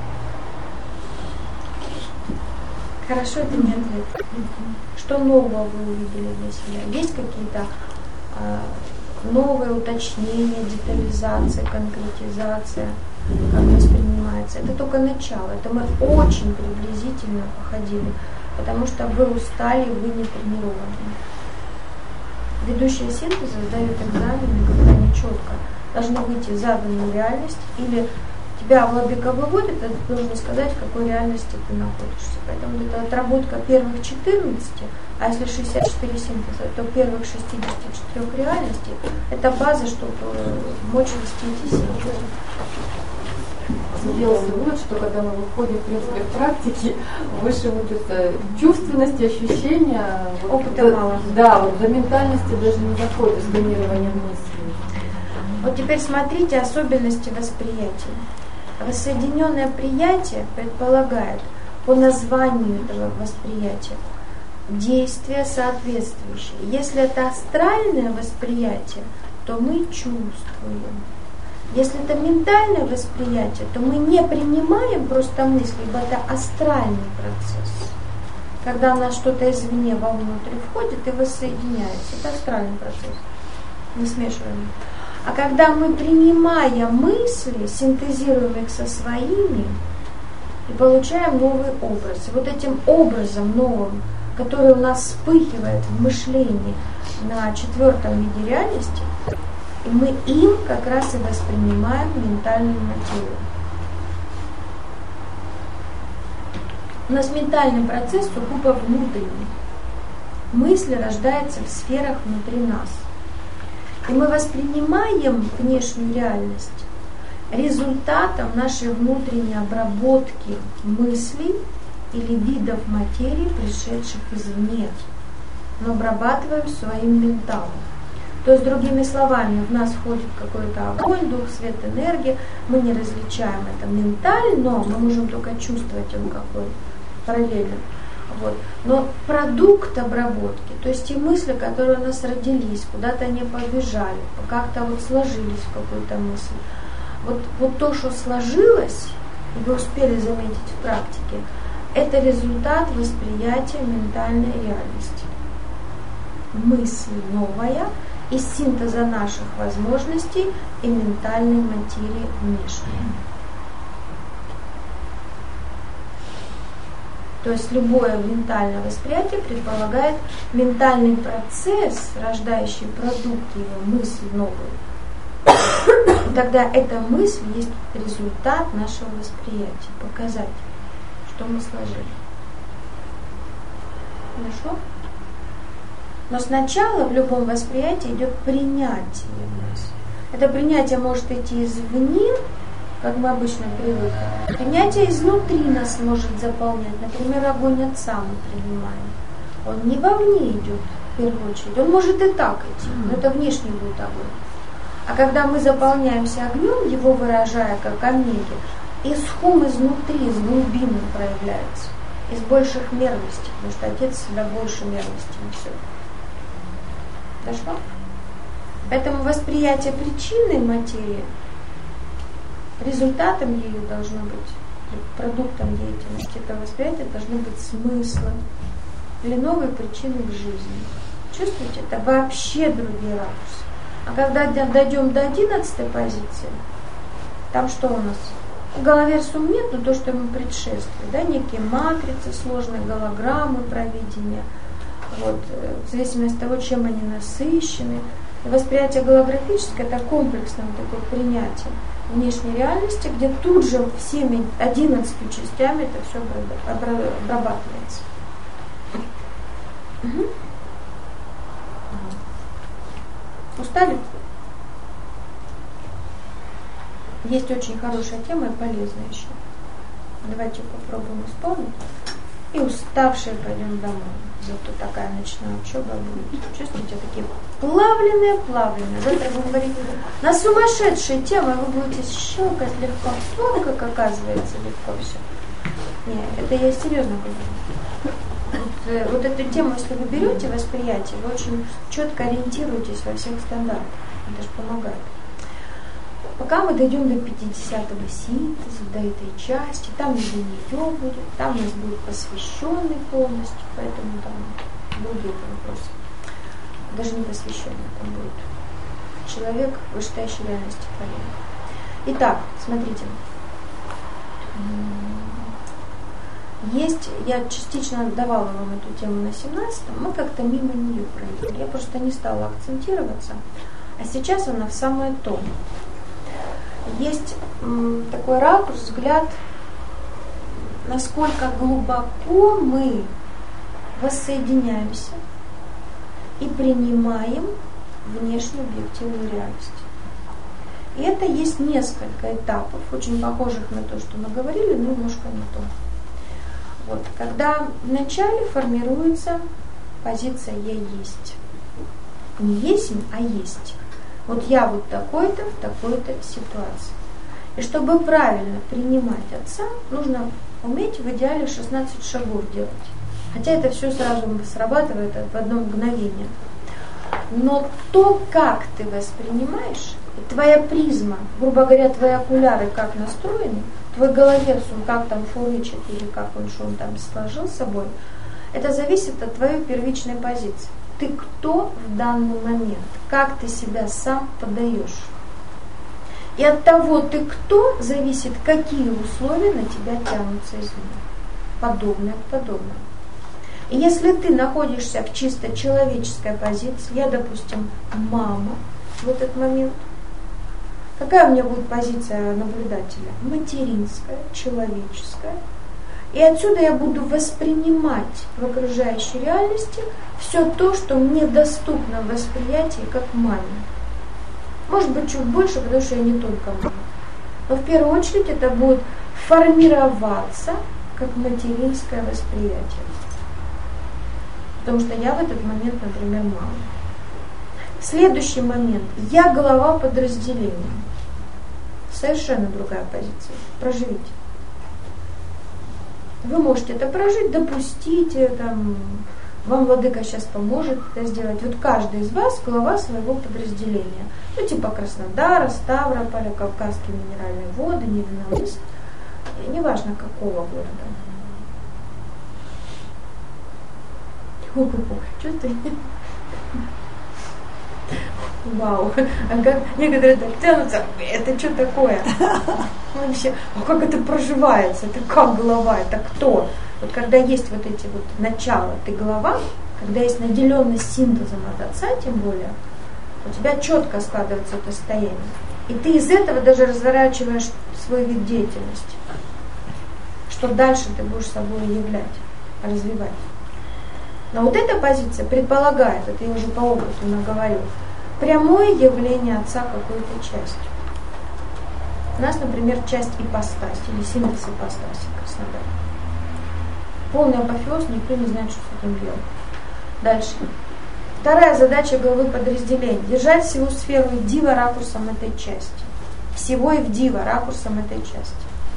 [SPEAKER 2] Хорошо, это не ответ. Что нового вы увидели для себя? Есть какие-то новые уточнения, детализация, конкретизация, как воспринимается? Это только начало. Это мы очень приблизительно походили, потому что вы устали, вы не тренированы. Ведущие синтеза сдают экзамены, когда они четко должны выйти в заданную реальность, или тебя владыка выводит, ты должен сказать, в какой реальности ты находишься. Поэтому это отработка первых 14, а если 64 синтеза, то первых 64 реальностей, это база, чтобы мочь вести эти синтезы.
[SPEAKER 5] сделался вывод, что когда мы выходим, в принципе, в практике, выше вот это чувственности, ощущения,
[SPEAKER 2] опыта мало.
[SPEAKER 5] Да, вот до ментальности даже не доходит, сканирование мыслей.
[SPEAKER 2] Вот теперь смотрите особенности восприятия. Воссоединенное приятие предполагает по названию этого восприятия действия соответствующие. Если это астральное восприятие, то мы чувствуем. Если это ментальное восприятие, то мы не принимаем просто мысли, ибо это астральный процесс. Когда у нас что-то извне вовнутрь входит и воссоединяется. Это астральный процесс. Мы смешиваем. А когда мы принимаем мысли, синтезируем их со своими и получаем новый образ. И вот этим образом новым, который у нас вспыхивает в мышлении на 4-м виде реальности, и мы им как раз и воспринимаем ментальную материю. У нас ментальный процесс сугубо внутренний. Мысль рождается в сферах внутри нас. И мы воспринимаем внешнюю реальность результатом нашей внутренней обработки мыслей или видов материи, пришедших извне, но обрабатываем своим менталом. То есть, другими словами, в нас входит какой-то огонь, дух, свет, энергия, мы не различаем это ментально, но мы можем только чувствовать он какой параллельно. Вот. Но продукт обработки, то есть те мысли, которые у нас родились, куда-то они побежали, как-то вот сложились в какую-то мысль. Вот то, что сложилось, и вы успели заметить в практике, это результат восприятия ментальной реальности. Мысль новая из синтеза наших возможностей и ментальной материи внешней. То есть любое ментальное восприятие предполагает ментальный процесс, рождающий продукт его, мысль новую. И тогда эта мысль есть результат нашего восприятия, показатель, что мы сложили. Хорошо? Но сначала в любом восприятии идет принятие мысли. Это принятие может идти извне, как мы обычно привыкли. Принятие изнутри нас может заполнять. Например, огонь отца мы принимаем. Он не вовне идет в первую очередь. Он может и так идти, но это внешний будет огонь. А когда мы заполняемся огнем, его выражая как омеги, исхум изнутри, из глубины проявляется. Из больших мерностей, потому что Отец всегда больше мерности несет. Дошло? Поэтому восприятие причинной материи результатом ее должно быть, продуктом деятельности этого восприятия должны быть смыслы или новые причины в жизни. Чувствуете? Это вообще другие ракурсы. А когда дойдем до 11-й позиции, там что у нас? В голове сумм нет, но то, что ему предшествует, да, некие матрицы, сложные голограммы провидения, вот, в зависимости от того, чем они насыщены. И восприятие голографическое – это комплексное такое принятие внешней реальности, где тут же всеми 11 частями это все обрабатывается. Угу. Устали? Есть очень хорошая тема и полезная еще. Давайте попробуем исполнить. И уставшие пойдем домой. Зато такая ночная учеба будет. Чувствуете, такие плавленые. Завтра будем говорить на сумасшедшие темы, вы будете щелкать легко. Вон как оказывается легко все. Не, это я серьезно говорю. Вот эту тему, если вы берете восприятие, вы очень четко ориентируетесь во всех стандартах. Это же помогает. Пока мы дойдем до 50-го синтеза, до этой части, там уже не ее будет, там у нас будет посвященный полностью, поэтому там другие вопросы. Даже не посвященный, там будет человек, вышестоящий реальности творения. Итак, смотрите. Есть, я частично давала вам эту тему на 17-м, мы как-то мимо нее проехали. Я просто не стала акцентироваться, а сейчас она в самое то. Есть такой ракурс, взгляд, насколько глубоко мы воссоединяемся и принимаем внешнюю объективную реальность. И это есть несколько этапов, очень похожих на то, что мы говорили, но немножко не то. Вот, когда вначале формируется позиция «я есть». Не есть, а есть. Вот я вот такой-то в такой-то ситуации. И чтобы правильно принимать Отца, нужно уметь в идеале 16 шагов делать. Хотя это все сразу срабатывает в одно мгновение. Но то, как ты воспринимаешь, твоя призма, грубо говоря, твои окуляры как настроены, твой головец, он как там фурычит или как он, что он там сложил с собой, это зависит от твоей первичной позиции. Ты кто в данный момент, как ты себя сам подаешь. И от того, ты кто, зависит, какие условия на тебя тянутся извне. Подобное к подобному. И если ты находишься в чисто человеческой позиции, я, допустим, мама в этот момент, какая у меня будет позиция наблюдателя? Материнская, человеческая. И отсюда я буду воспринимать в окружающей реальности все то, что мне доступно в восприятии как маме. Может быть, чуть больше, потому что я не только мама. Но в первую очередь это будет формироваться как материнское восприятие. Потому что я в этот момент, например, мама. Следующий момент. Я глава подразделения. Совершенно другая позиция. Проживите. Вы можете это прожить, допустите, там, вам Владыка сейчас поможет это сделать. Вот каждый из вас глава своего подразделения. Ну, типа Краснодара, Ставрополя, Кавказские минеральные воды, Невиномыск. Неважно, какого города. Чувствуете? Вау. А как некоторые так тянутся, это что такое? Вообще, а как это проживается? Это как голова? Это кто? Вот когда есть вот эти вот начала, ты голова, когда есть наделенность синтезом от Отца, тем более, у тебя четко складывается это состояние. И ты из этого даже разворачиваешь свой вид деятельности. Что дальше ты будешь собой являть, развивать. Но вот эта позиция предполагает, это я уже по опыту наговорю, прямое явление Отца какой-то частью. У нас, например, часть ипостаси или синтез ипостаси Краснодар. Полный апофеоз, никто не знает, что с этим делать. Дальше. Вторая задача главы подразделения. Держать всю сферу Ивдива ракурсом этой части. Всего Ивдива ракурсом этой части.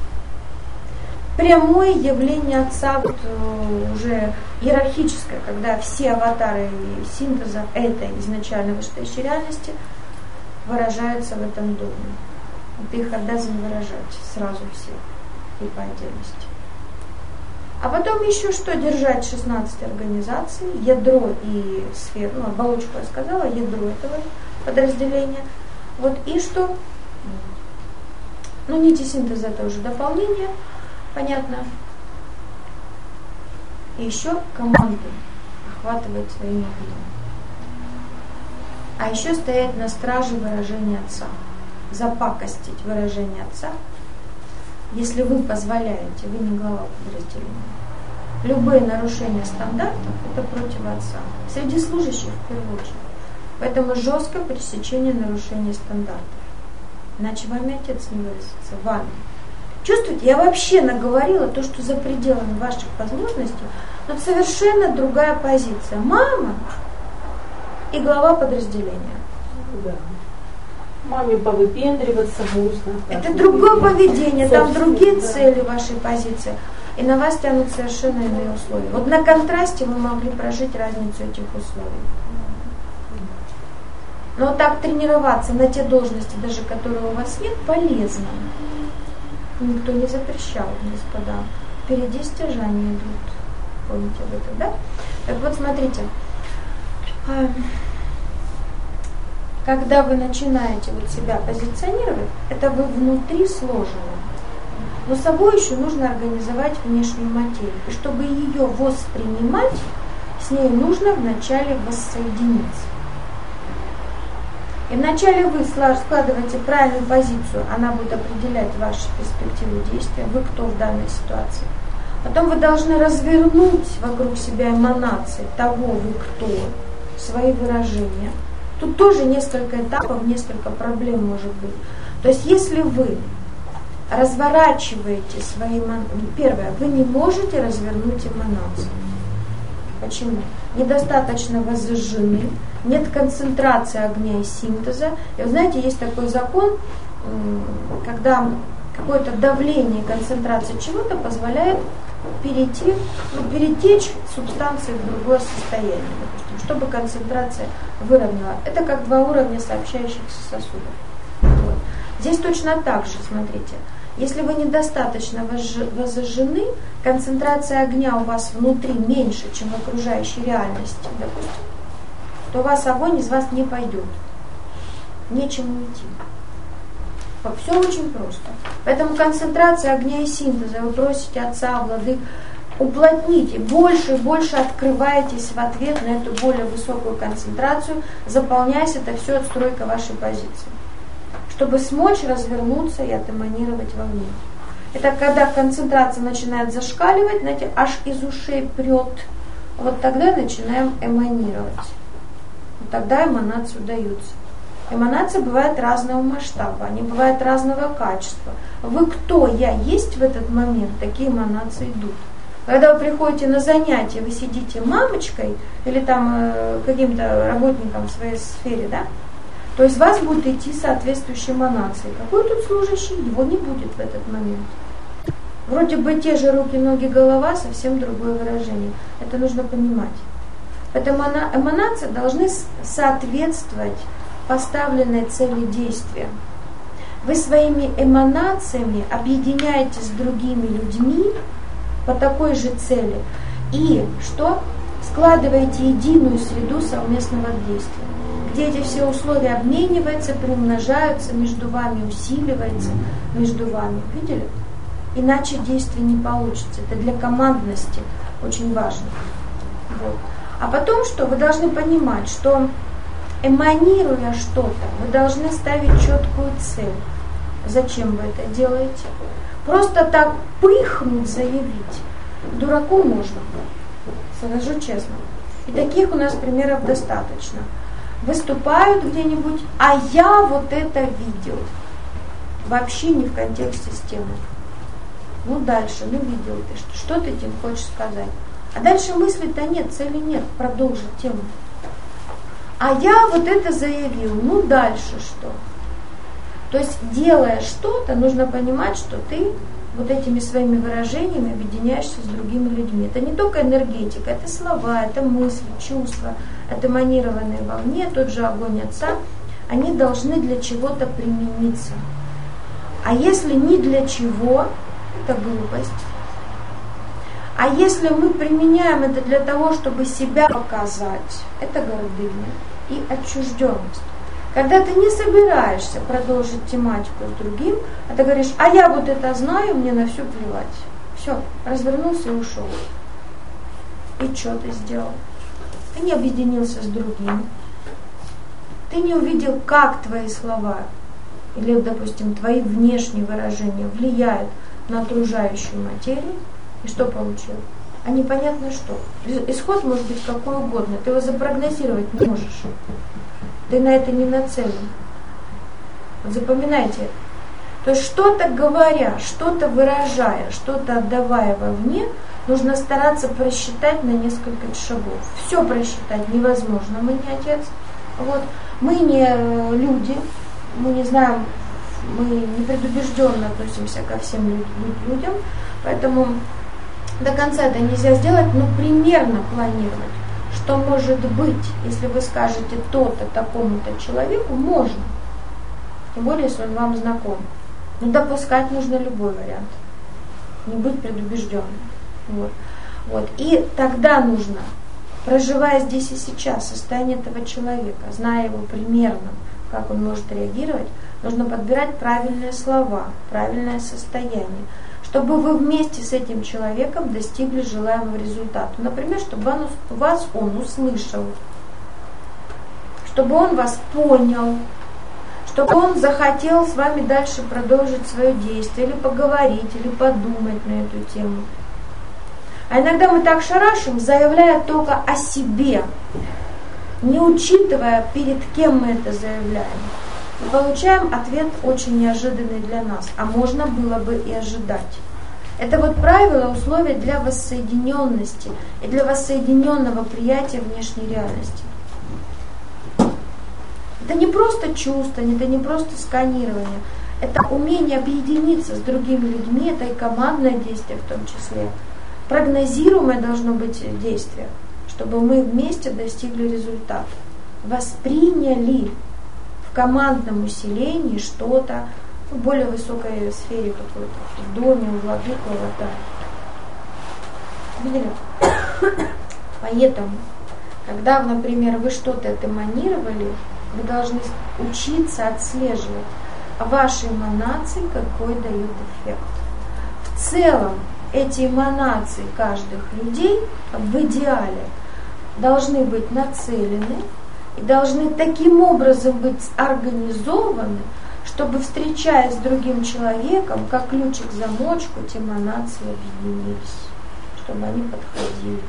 [SPEAKER 2] Прямое явление Отца, вот, уже иерархическое, когда все аватары синтеза этой изначально вышестоящей реальности выражаются в этом доме. Ты их обязан выражать сразу все и по отдельности. А потом еще что? Держать 16 организаций, ядро и сферу, ну, оболочку я сказала, ядро этого подразделения. Вот и что? Ну, нити синтеза это уже дополнение. Понятно. И еще команды охватывать своими огнем. А еще стоять на страже выражения Отца. Запакостить выражение Отца. Если вы позволяете, вы не глава подразделения. Любые нарушения стандартов – это против Отца. Среди служащих в первую очередь. Поэтому жесткое пресечение нарушений стандартов. Иначе вами Отец не выразится. Вами. Чувствуете, я вообще наговорила то, что за пределами ваших возможностей, но совершенно другая позиция. Мама и глава подразделения.
[SPEAKER 3] Да. Маме повыпендриваться можно.
[SPEAKER 2] Это другое поведение, там другие цели вашей позиции. И на вас тянут совершенно иные условия. Вот на контрасте вы могли прожить разницу этих условий. Но так тренироваться на те должности, даже которые у вас нет, полезно. Никто не запрещал, господа. Впереди стяжания идут. Помните об этом, да? Так вот, смотрите. Когда вы начинаете вот себя позиционировать, это вы внутри сложены. Но собой еще нужно организовать внешнюю материю. И чтобы ее воспринимать, с ней нужно вначале воссоединиться. И вначале вы складываете правильную позицию, она будет определять ваши перспективы действия, вы кто в данной ситуации. Потом вы должны развернуть вокруг себя эманации того, вы кто, свои выражения. Тут тоже несколько этапов, несколько проблем может быть. То есть если вы разворачиваете свои первое, вы не можете развернуть эманации. Почему? Недостаточно воззажжены, нет концентрации огня и синтеза. И вы знаете, есть такой закон, когда какое-то давление, концентрация чего-то позволяет перетечь субстанции в другое состояние, допустим, чтобы концентрация выровняла. Это как два уровня сообщающихся сосудов. Вот. Здесь точно так же, смотрите. Если вы недостаточно воззажжены, концентрация огня у вас внутри меньше, чем в окружающей реальности, допустим, то у вас огонь из вас не пойдет. Нечем уйти. Все очень просто. Поэтому концентрация огня и синтеза, вы просите Отца, Владык, уплотните, больше и больше открываетесь в ответ на эту более высокую концентрацию, заполняясь это все отстройка вашей позиции, чтобы смочь развернуться и отэманировать вовне. Это когда концентрация начинает зашкаливать, знаете, аж из ушей прет, вот тогда начинаем эманировать. Вот тогда эманации удаются. Эманации бывают разного масштаба, они бывают разного качества. Вы кто я есть в этот момент, такие эманации идут. Когда вы приходите на занятия, вы сидите мамочкой или там каким-то работником в своей сфере, да, то из вас будет идти соответствующие эманации. Какой тут служащий? Его не будет в этот момент. Вроде бы те же руки, ноги, голова, совсем другое выражение. Это нужно понимать. Поэтому эманации должны соответствовать поставленной цели действия. Вы своими эманациями объединяетесь с другими людьми по такой же цели и что? Складываете единую среду совместного действия, где эти все условия обмениваются, приумножаются, между вами усиливается, между вами. Видели? Иначе действие не получится. Это для командности очень важно. Вот. А потом что? Вы должны понимать, что эманируя что-то, вы должны ставить четкую цель. Зачем вы это делаете? Просто так пыхнуть, заявить. Дураку можно. Скажу честно. И таких у нас примеров достаточно. Выступают где-нибудь, а я вот это видел. Вообще не в контексте с темой. Ну дальше, видел ты, что ты этим хочешь сказать. А дальше мысли-то нет, цели нет, продолжить тему. А я вот это заявил, дальше что? То есть, делая что-то, нужно понимать, что ты вот этими своими выражениями объединяешься с другими людьми. Это не только энергетика, это слова, это мысли, чувства, это эманированные вовне, тот же огонь Отца, они должны для чего-то примениться. А если ни для чего, это глупость. А если мы применяем это для того, чтобы себя показать, это гордыня и отчужденность. Когда ты не собираешься продолжить тематику с другим, а ты говоришь, а я вот это знаю, мне на все плевать. Все, развернулся и ушел. И что ты сделал? Ты не объединился с другим. Ты не увидел, как твои слова или, допустим, твои внешние выражения влияют на окружающую материю. И что получил? А непонятно что. Исход может быть какой угодно. Ты его запрогнозировать не можешь. Ты на это не нацелен. Вот запоминайте это. То есть что-то говоря, что-то выражая, что-то отдавая вовне, нужно стараться просчитать на несколько шагов. Все просчитать невозможно. Мы не Отец. Вот. Мы не люди. Мы не знаем, мы не предубежденно относимся ко всем людям. Поэтому до конца это нельзя сделать, но примерно планировать, что может быть, если вы скажете то-то такому-то человеку, можно. Тем более, если он вам знаком. Но допускать нужно любой вариант. Не быть предубежденным. Вот. И тогда нужно, проживая здесь и сейчас состояние этого человека, зная его примерно, как он может реагировать, нужно подбирать правильные слова, правильное состояние, чтобы вы вместе с этим человеком достигли желаемого результата. Например, чтобы вас он услышал, чтобы он вас понял, чтобы он захотел с вами дальше продолжить свое действие, или поговорить, или подумать на эту тему. А иногда мы так шарашим, заявляя только о себе, не учитывая, перед кем мы это заявляем. мы получаем ответ очень неожиданный для нас, а можно было бы и ожидать. Это вот правило, условия для воссоединенности и для воссоединенного приятия внешней реальности. Это не просто чувство, это не просто сканирование, это умение объединиться с другими людьми, это и командное действие в том числе. Прогнозируемое должно быть действие, чтобы мы вместе достигли результата. Восприняли в командном усилении что-то в более высокой сфере какой-то, в доме, у владыки, видели? Поэтому, когда, например, вы что-то эманировали, вы должны учиться отслеживать ваши эманации, какой дают эффект. В целом, эти эманации каждых людей в идеале должны быть нацелены и должны таким образом быть организованы, чтобы, встречаясь с другим человеком, как ключик к замочку, эти эманации объединились, чтобы они подходили.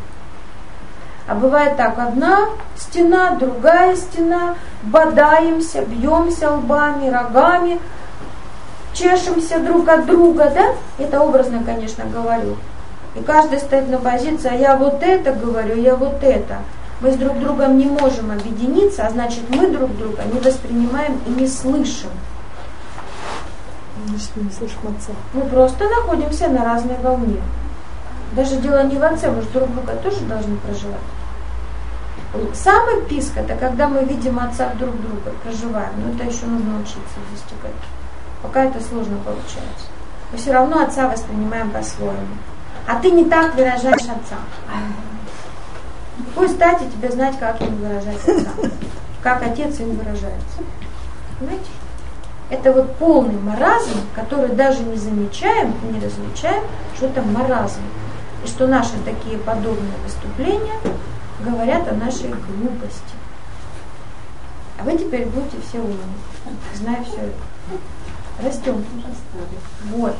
[SPEAKER 2] А бывает так, одна стена, другая стена, бодаемся, бьемся лбами, рогами, чешемся друг от друга, да? Это образно, конечно, говорю. И каждый стоит на позиции, а я вот это говорю, я вот это. Мы с друг другом не можем объединиться, а значит, мы друг друга не воспринимаем и не слышим.
[SPEAKER 1] Значит, мы не слышим отца.
[SPEAKER 2] Мы просто находимся на разной волне. Даже дело не в отце, мы же друг друга тоже должны проживать. Самый писк — это когда мы видим отца друг друга, проживаем. Но это еще нужно учиться достигать. Пока это сложно получается. Мы все равно отца воспринимаем по-своему. А ты не так выражаешь отца. Пусть дайте тебе знать, как им выражать отца. Как отец им выражается. Понимаете? Это вот полный маразм, который даже не замечаем, не различаем, что это маразм. И что наши такие подобные выступления говорят о нашей глупости. А вы теперь будете все умны, зная все это. Растем. Вот.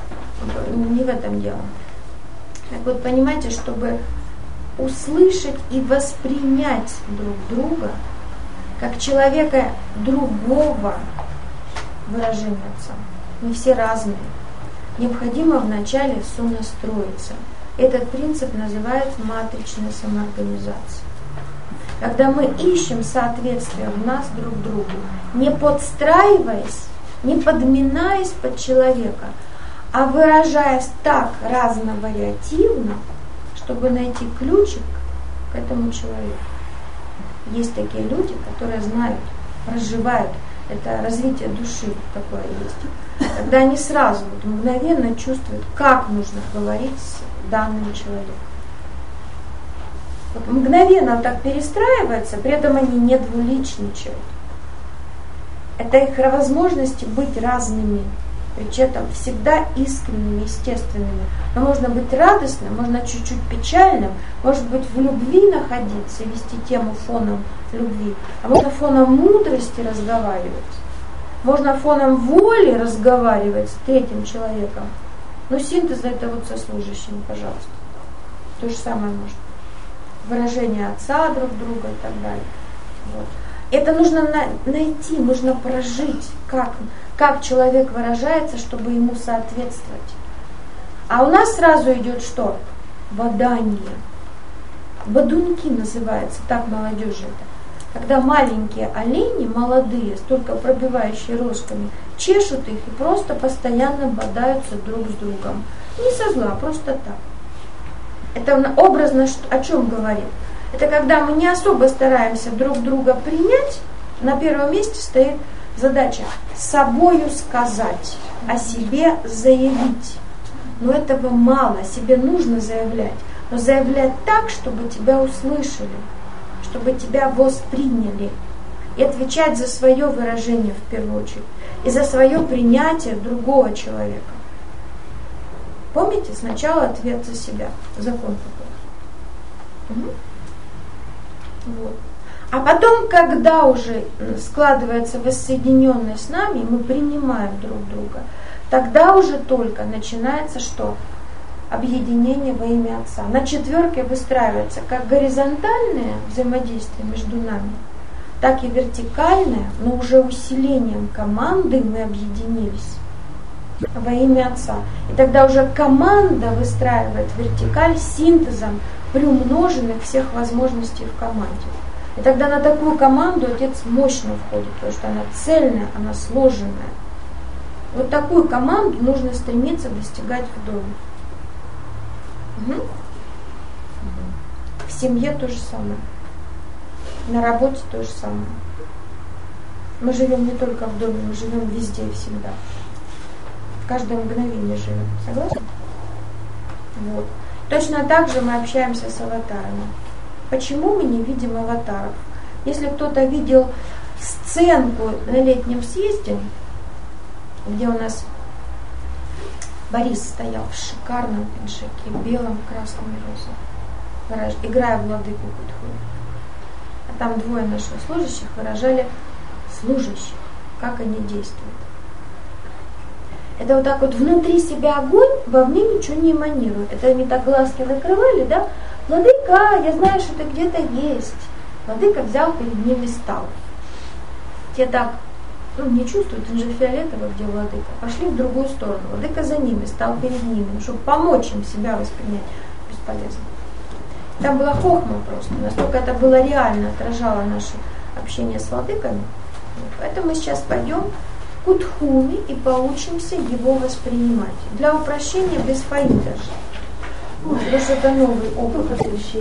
[SPEAKER 2] Не в этом дело. Так вот, понимаете, чтобы услышать и воспринять друг друга как человека другого выражения отца. Мы все разные. Необходимо вначале сонастроиться. Этот принцип называется матричная самоорганизация. Когда мы ищем соответствие в нас друг другу, не подстраиваясь, не подминаясь под человека, а выражаясь так разновариативно, чтобы найти ключик к этому человеку. Есть такие люди, которые знают, проживают это развитие души, такое есть. Когда они сразу вот, мгновенно чувствуют, как нужно говорить с данным человеком. Вот, мгновенно так перестраивается, при этом они не двуличничают. Это их возможности быть разными, причем всегда искренними, естественными. Но можно быть радостным, можно чуть-чуть печальным, может быть в любви находиться и вести тему фоном любви, а можно фоном мудрости разговаривать, можно фоном воли разговаривать с третьим человеком. Но синтез это вот сослужащими, пожалуйста. То же самое можно. Выражение отца друг друга и так далее. Вот. Это нужно найти, нужно прожить, как человек выражается, чтобы ему соответствовать. А у нас сразу идет что? Бодание. Бодунки называется, так молодежи это. Когда маленькие олени, молодые, только пробивающие рожками, чешут их и просто постоянно бодаются друг с другом. Не со зла, просто так. Это образно о чем говорит? Это когда мы не особо стараемся друг друга принять, на первом месте стоит задача собою сказать, о себе заявить. Но этого мало, себе нужно заявлять. Но заявлять так, чтобы тебя услышали, чтобы тебя восприняли. И отвечать за свое выражение в первую очередь. И за свое принятие другого человека. Помните, сначала ответ за себя. Закон такой. Угу. Вот. А потом, когда уже складывается воссоединенность с нами, мы принимаем друг друга, тогда уже только начинается что? Объединение во имя Отца. На четверке выстраивается как горизонтальное взаимодействие между нами, так и вертикальное, но уже усилением команды мы объединились во имя Отца. И тогда уже команда выстраивает вертикаль синтезом приумноженных всех возможностей в команде. И тогда на такую команду Отец мощно входит, потому что она цельная, она сложенная. Вот такую команду нужно стремиться достигать в доме. Угу. В семье то же самое. На работе то же самое. Мы живем не только в доме, мы живем везде и всегда. Каждое мгновение живем. Согласны? Вот. Точно так же мы общаемся с аватарами. Почему мы не видим аватаров? Если кто-то видел сценку на летнем съезде, где у нас Борис стоял в шикарном пиджаке, белом, красном и розовом, играя владыку Кутху. А там двое наших служащих выражали служащих, как они действуют. Это вот так вот внутри себя огонь, вовне ничего не эманирует. Это они так глазки закрывали, да? Владыка, я знаю, что ты где-то есть. Владыка взял перед ними стал. Те так, не чувствуют, он же фиолетовый, где владыка. Пошли в другую сторону. Владыка за ними, стал перед ними, чтобы помочь им себя воспринять. Бесполезно. Там была хохма просто. Настолько это было реально, отражало наше общение с владыками. Поэтому мы сейчас пойдем к Кутхуме и поучимся его воспринимать. Для упрощения без фаи даже. Потому что это новый опыт освещения.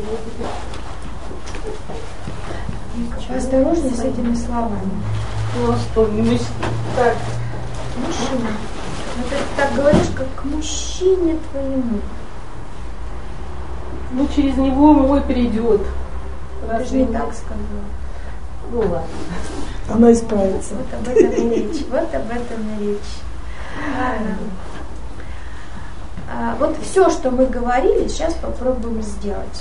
[SPEAKER 2] Осторожнее с этими словами.
[SPEAKER 3] Так.
[SPEAKER 2] Мужчина. Вот ты так говоришь, как к мужчине твоему.
[SPEAKER 3] Через него мой придет.
[SPEAKER 2] Ты же не так сказала.
[SPEAKER 3] Ну ладно.
[SPEAKER 1] Она исправится.
[SPEAKER 2] Вот об этом и речь. Вот об этом и речь. Ладно. Вот все, что мы говорили, сейчас попробуем сделать.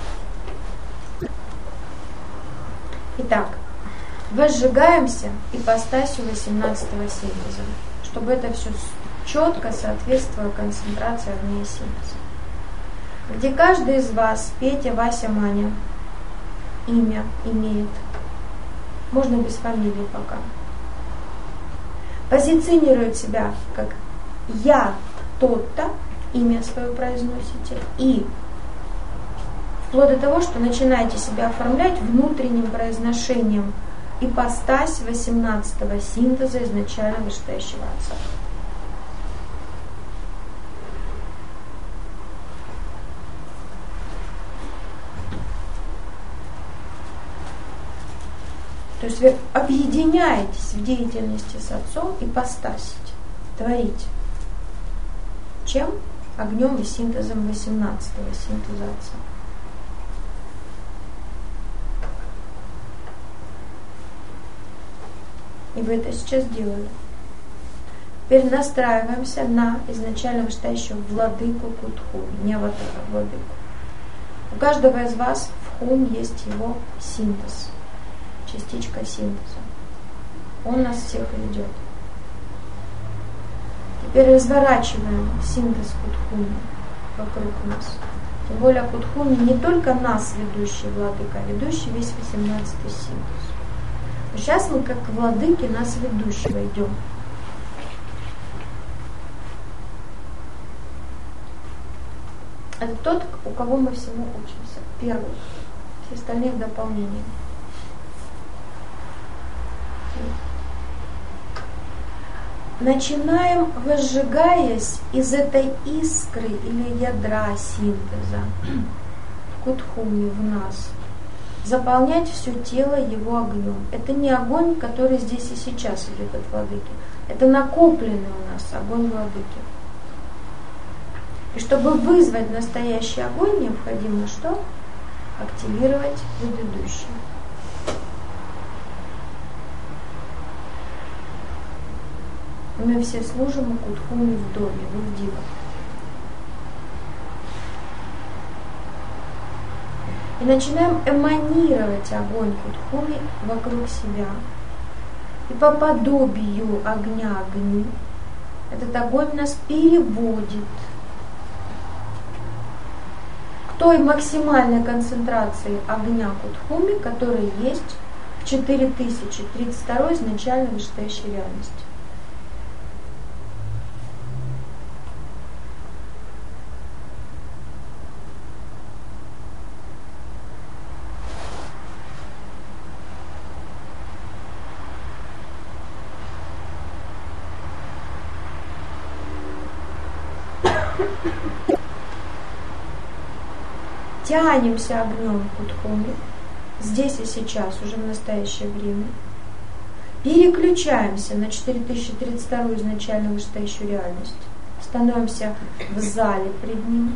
[SPEAKER 2] Итак, возжигаемся ипостасью 18-го синтеза, чтобы это все четко соответствовало концентрации огня и синтеза. Где каждый из вас, Петя, Вася, Маня, имя имеет. Можно без фамилии пока. Позиционирует себя как «я тот-то», имя свое произносите, и вплоть до того, что начинаете себя оформлять внутренним произношением ипостась 18-го синтеза изначально вышестоящего Отца. То есть вы объединяетесь в деятельности с Отцом ипостасить, творить. Чем? Огнем и синтезом 18-го синтеза Отца. И вы это сейчас делали. Теперь настраиваемся на изначально вышестоящего владыку Кутху, не аватара, владыку. У каждого из вас в хум есть его синтез, частичка синтеза. Он нас всех ведет. Теперь разворачиваем синтез Кутхуми вокруг нас. Тем более Кутхуми не только нас ведущий владыка, а ведущий весь 18-й синтез. Но сейчас мы как владыки нас ведущего идем. Это тот, у кого мы всему учимся. Первый. Все остальные в дополнение. Начинаем, возжигаясь из этой искры или ядра синтеза Кутхуми в нас, заполнять все тело его огнем. Это не огонь, который здесь и сейчас идет от владыки. Это накопленный у нас огонь владыки. И чтобы вызвать настоящий огонь, необходимо что? Активировать предыдущий. Мы все служим у Кутхуми в доме, вы в дивах. И начинаем эманировать огонь Кутхуми вокруг себя. И по подобию огня огню этот огонь нас переводит к той максимальной концентрации огня Кутхуми, которая есть к 4032 изначально вышестоящей реальности. Тянемся огнем к Кудхуме, здесь и сейчас, уже в настоящее время. Переключаемся на 4032 изначально вышестоящую реальность. Становимся в зале пред ним,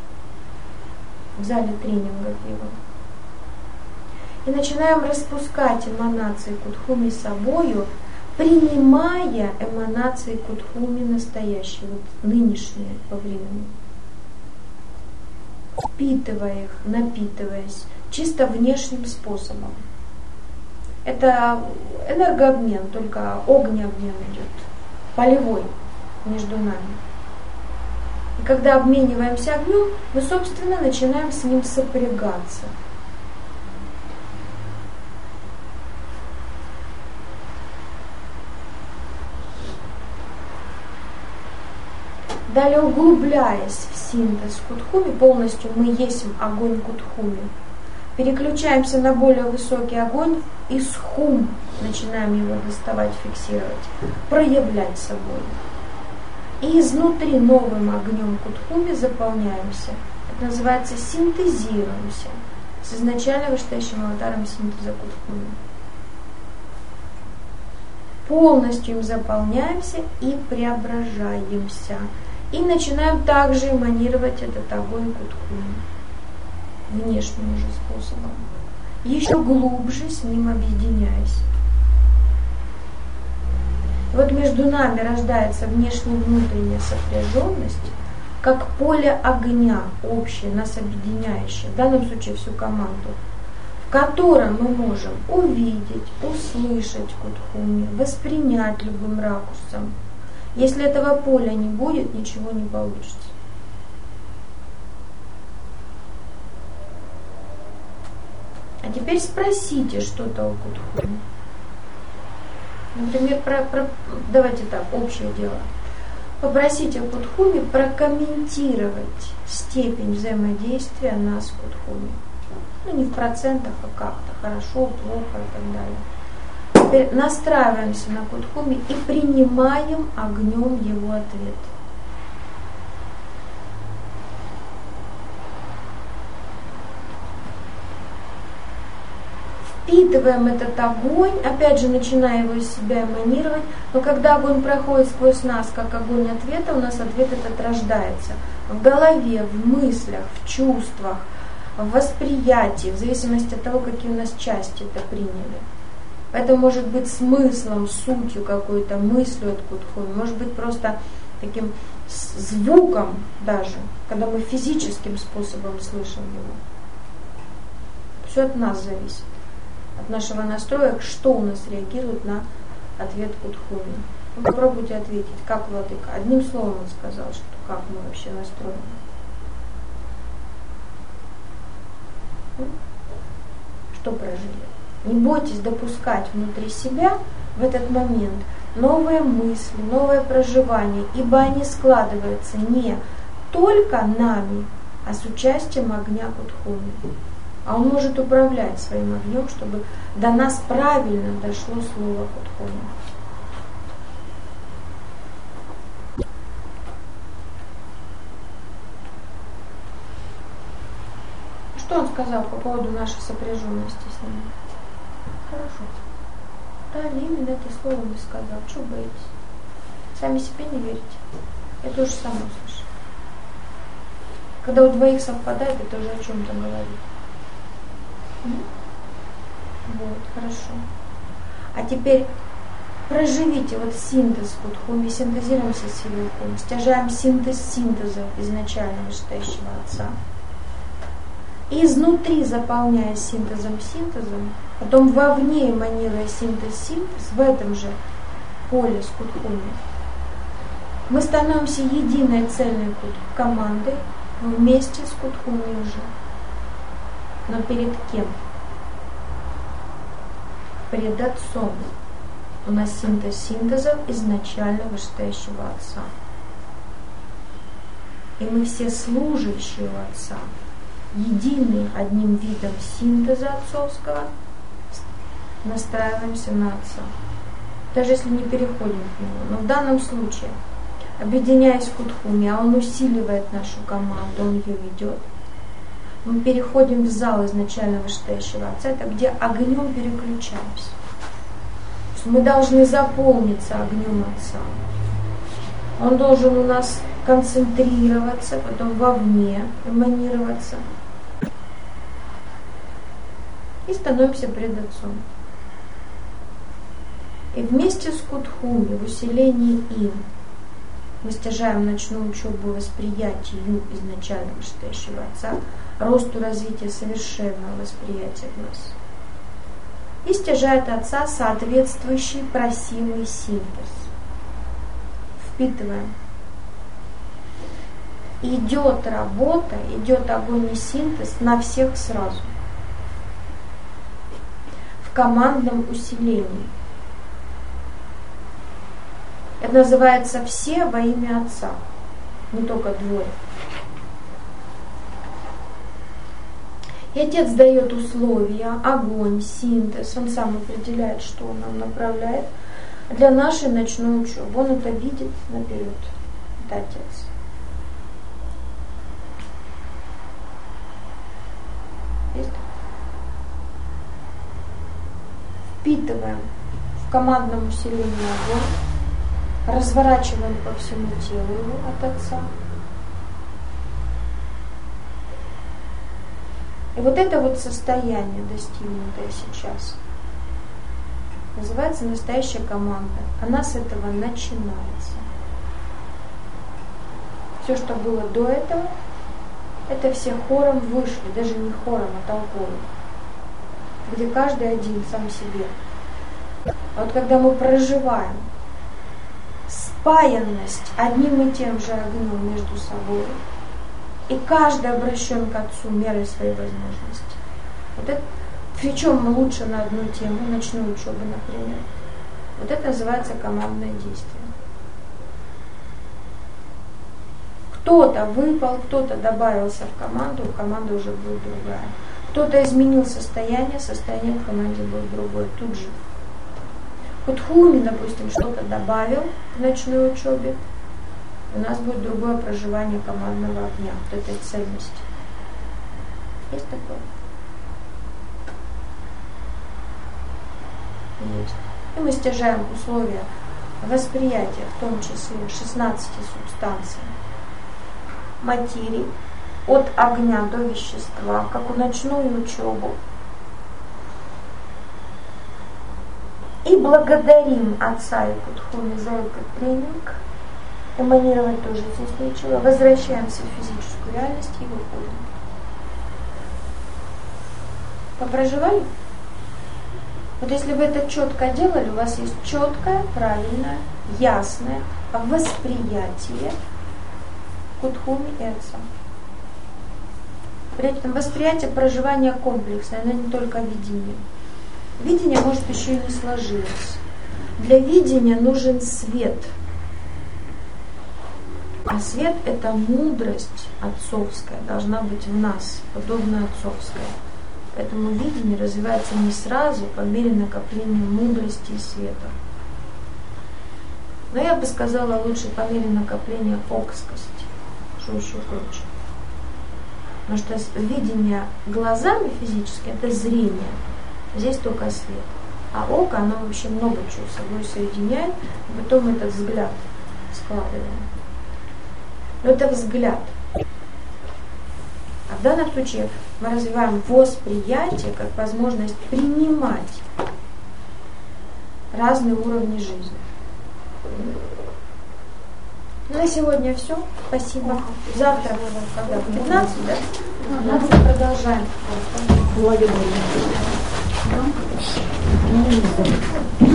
[SPEAKER 2] в зале тренинга его. И начинаем распускать эманации Кудхуми собою, принимая эманации Кудхуми настоящие, вот нынешние по времени. Впитывая их, напитываясь, чисто внешним способом. Это энергообмен, только огнеобмен идет, полевой между нами. И когда обмениваемся огнем, мы, собственно, начинаем с ним сопрягаться. Далее, углубляясь в синтез Кудхуми, полностью мы есть огонь Кудхуми, переключаемся на более высокий огонь и с хум начинаем его доставать, фиксировать, проявлять собой. И изнутри новым огнем Кудхуми заполняемся. Это называется синтезируемся с изначально вышестоящим аватаром синтеза Кудхуми. Полностью им заполняемся и преображаемся. И начинаем также эманировать этот огонь Кудхуми внешним уже способом, еще глубже с ним объединяясь. И вот между нами рождается внешне внутренняя сопряженность, как поле огня общее, нас объединяющее, в данном случае всю команду, в котором мы можем увидеть, услышать Кудхуми, воспринять любым ракурсом. Если этого поля не будет, ничего не получится. А теперь спросите что-то у Кудхуми. Например, давайте так, общее дело. Попросите Кудхуми прокомментировать степень взаимодействия нас с Кудхуми. Ну, не в процентах, а как-то, хорошо, плохо и так далее. Теперь настраиваемся на Кудхуми и принимаем огнем его ответ. Впитываем этот огонь, опять же начиная его из себя эманировать, но когда огонь проходит сквозь нас, как огонь ответа, у нас ответ этот рождается в голове, в мыслях, в чувствах, в восприятии, в зависимости от того, какие у нас части это приняли. Это может быть смыслом, сутью какой-то, мыслью от Кудхуми, может быть просто таким звуком даже, когда мы физическим способом слышим его. Все от нас зависит, от нашего настроя, что у нас реагирует на ответ Кудхуми. Вы попробуйте ответить, как владыка. Одним словом он сказал, что как мы вообще настроены. Что прожили? Не бойтесь допускать внутри себя в этот момент новые мысли, новое проживание, ибо они складываются не только нами, а с участием огня Кудхуми. А он может управлять своим огнем, чтобы до нас правильно дошло слово Кудхуми. Что он сказал по поводу нашей сопряженности с ним? Хорошо. Правильно, именно это слово он и сказал. Чего боитесь? Сами себе не верите. Я тоже сама слышу. Когда у двоих совпадает, это уже о чем-то говорит. Вот, хорошо. А теперь проживите вот синтез Кудхуми, синтезируемся с Силиком, стяжаем синтез синтеза изначально вышестоящего Отца. И изнутри заполняя синтезом, потом вовне эманируя синтез, в этом же поле с Кудхуми, мы становимся единой цельной командой вместе с Кудхуми уже. Но перед кем? пред Отцом. У нас синтез синтезов изначально вышестоящего Отца. И мы все служащие у Отца, единые одним видом синтеза отцовского, настраиваемся на Отца. Даже если не переходим к Нему. Но в данном случае, объединяясь в Кутхуме, а Он усиливает нашу команду, Он ее ведет, мы переходим в зал изначально вышестоящего Отца, это где огнем переключаемся. То есть мы должны заполниться огнем Отца. Он должен у нас концентрироваться, потом вовне эманироваться. И становимся пред Отцом. И вместе с Кутхуми, в усилении им, мы стяжаем ночную учебу восприятию изначально вышестоящего Отца, росту развития совершенного восприятия в нас. И стяжает Отца соответствующий просимый синтез. Впитываем. Идет работа, идет огонь и синтез на всех сразу. В командном усилении. Это называется «все во имя Отца», не только двое. И Отец дает условия, огонь, синтез, Он сам определяет, что Он нам направляет для нашей ночной учебы. Он это видит наперед. Это Отец. Есть? Впитываем в командном усилении огонь, разворачиваем по всему телу его от Отца. И вот это вот состояние, достигнутое сейчас, называется настоящая команда. Она с этого начинается. Все, что было до этого, это все хором вышли, даже не хором, а толпой, где каждый один сам себе. А вот когда мы проживаем спаянность одним и тем же огнем между собой, и каждый обращен к Отцу мерой своей возможности. Вот это, причем мы лучше на одну тему, ночную учебу, например. Вот это называется командное действие. Кто-то выпал, кто-то добавился в команда уже будет другая. Кто-то изменил состояние в команде будет другое, тут же. Кутхуми, допустим, что-то добавил в ночной учебе, у нас будет другое проживание командного огня, вот этой цельности. Есть такое? Есть. И мы стяжаем условия восприятия, в том числе 16 субстанций материи, от огня до вещества, как в ночную учебу. И благодарим Отца и Кутхуми за этот тренинг. Эманировать тоже здесь нечего. Возвращаемся в физическую реальность и выходим. Попроживали? Вот если вы это четко делали, у вас есть четкое, правильное, ясное восприятие Кутхуми и Отца. При этом восприятие проживания комплексное, оно не только видение. Видение, может, еще и не сложилось. Для видения нужен свет. А свет – это мудрость отцовская, должна быть в нас, подобно отцовской. Поэтому видение развивается не сразу, по мере накопления мудрости и света. Но я бы сказала, лучше по мере накопления окскости, что еще круче. Потому что видение глазами физически – это зрение. Здесь только свет. А око, оно вообще много чего с собой соединяет, и потом этот взгляд складываем. Но это взгляд. А в данном случае мы развиваем восприятие как возможность принимать разные уровни жизни. Ну, на сегодня все. Спасибо. Завтра, когда? 15, да? 15 продолжаем.
[SPEAKER 1] Благодарю.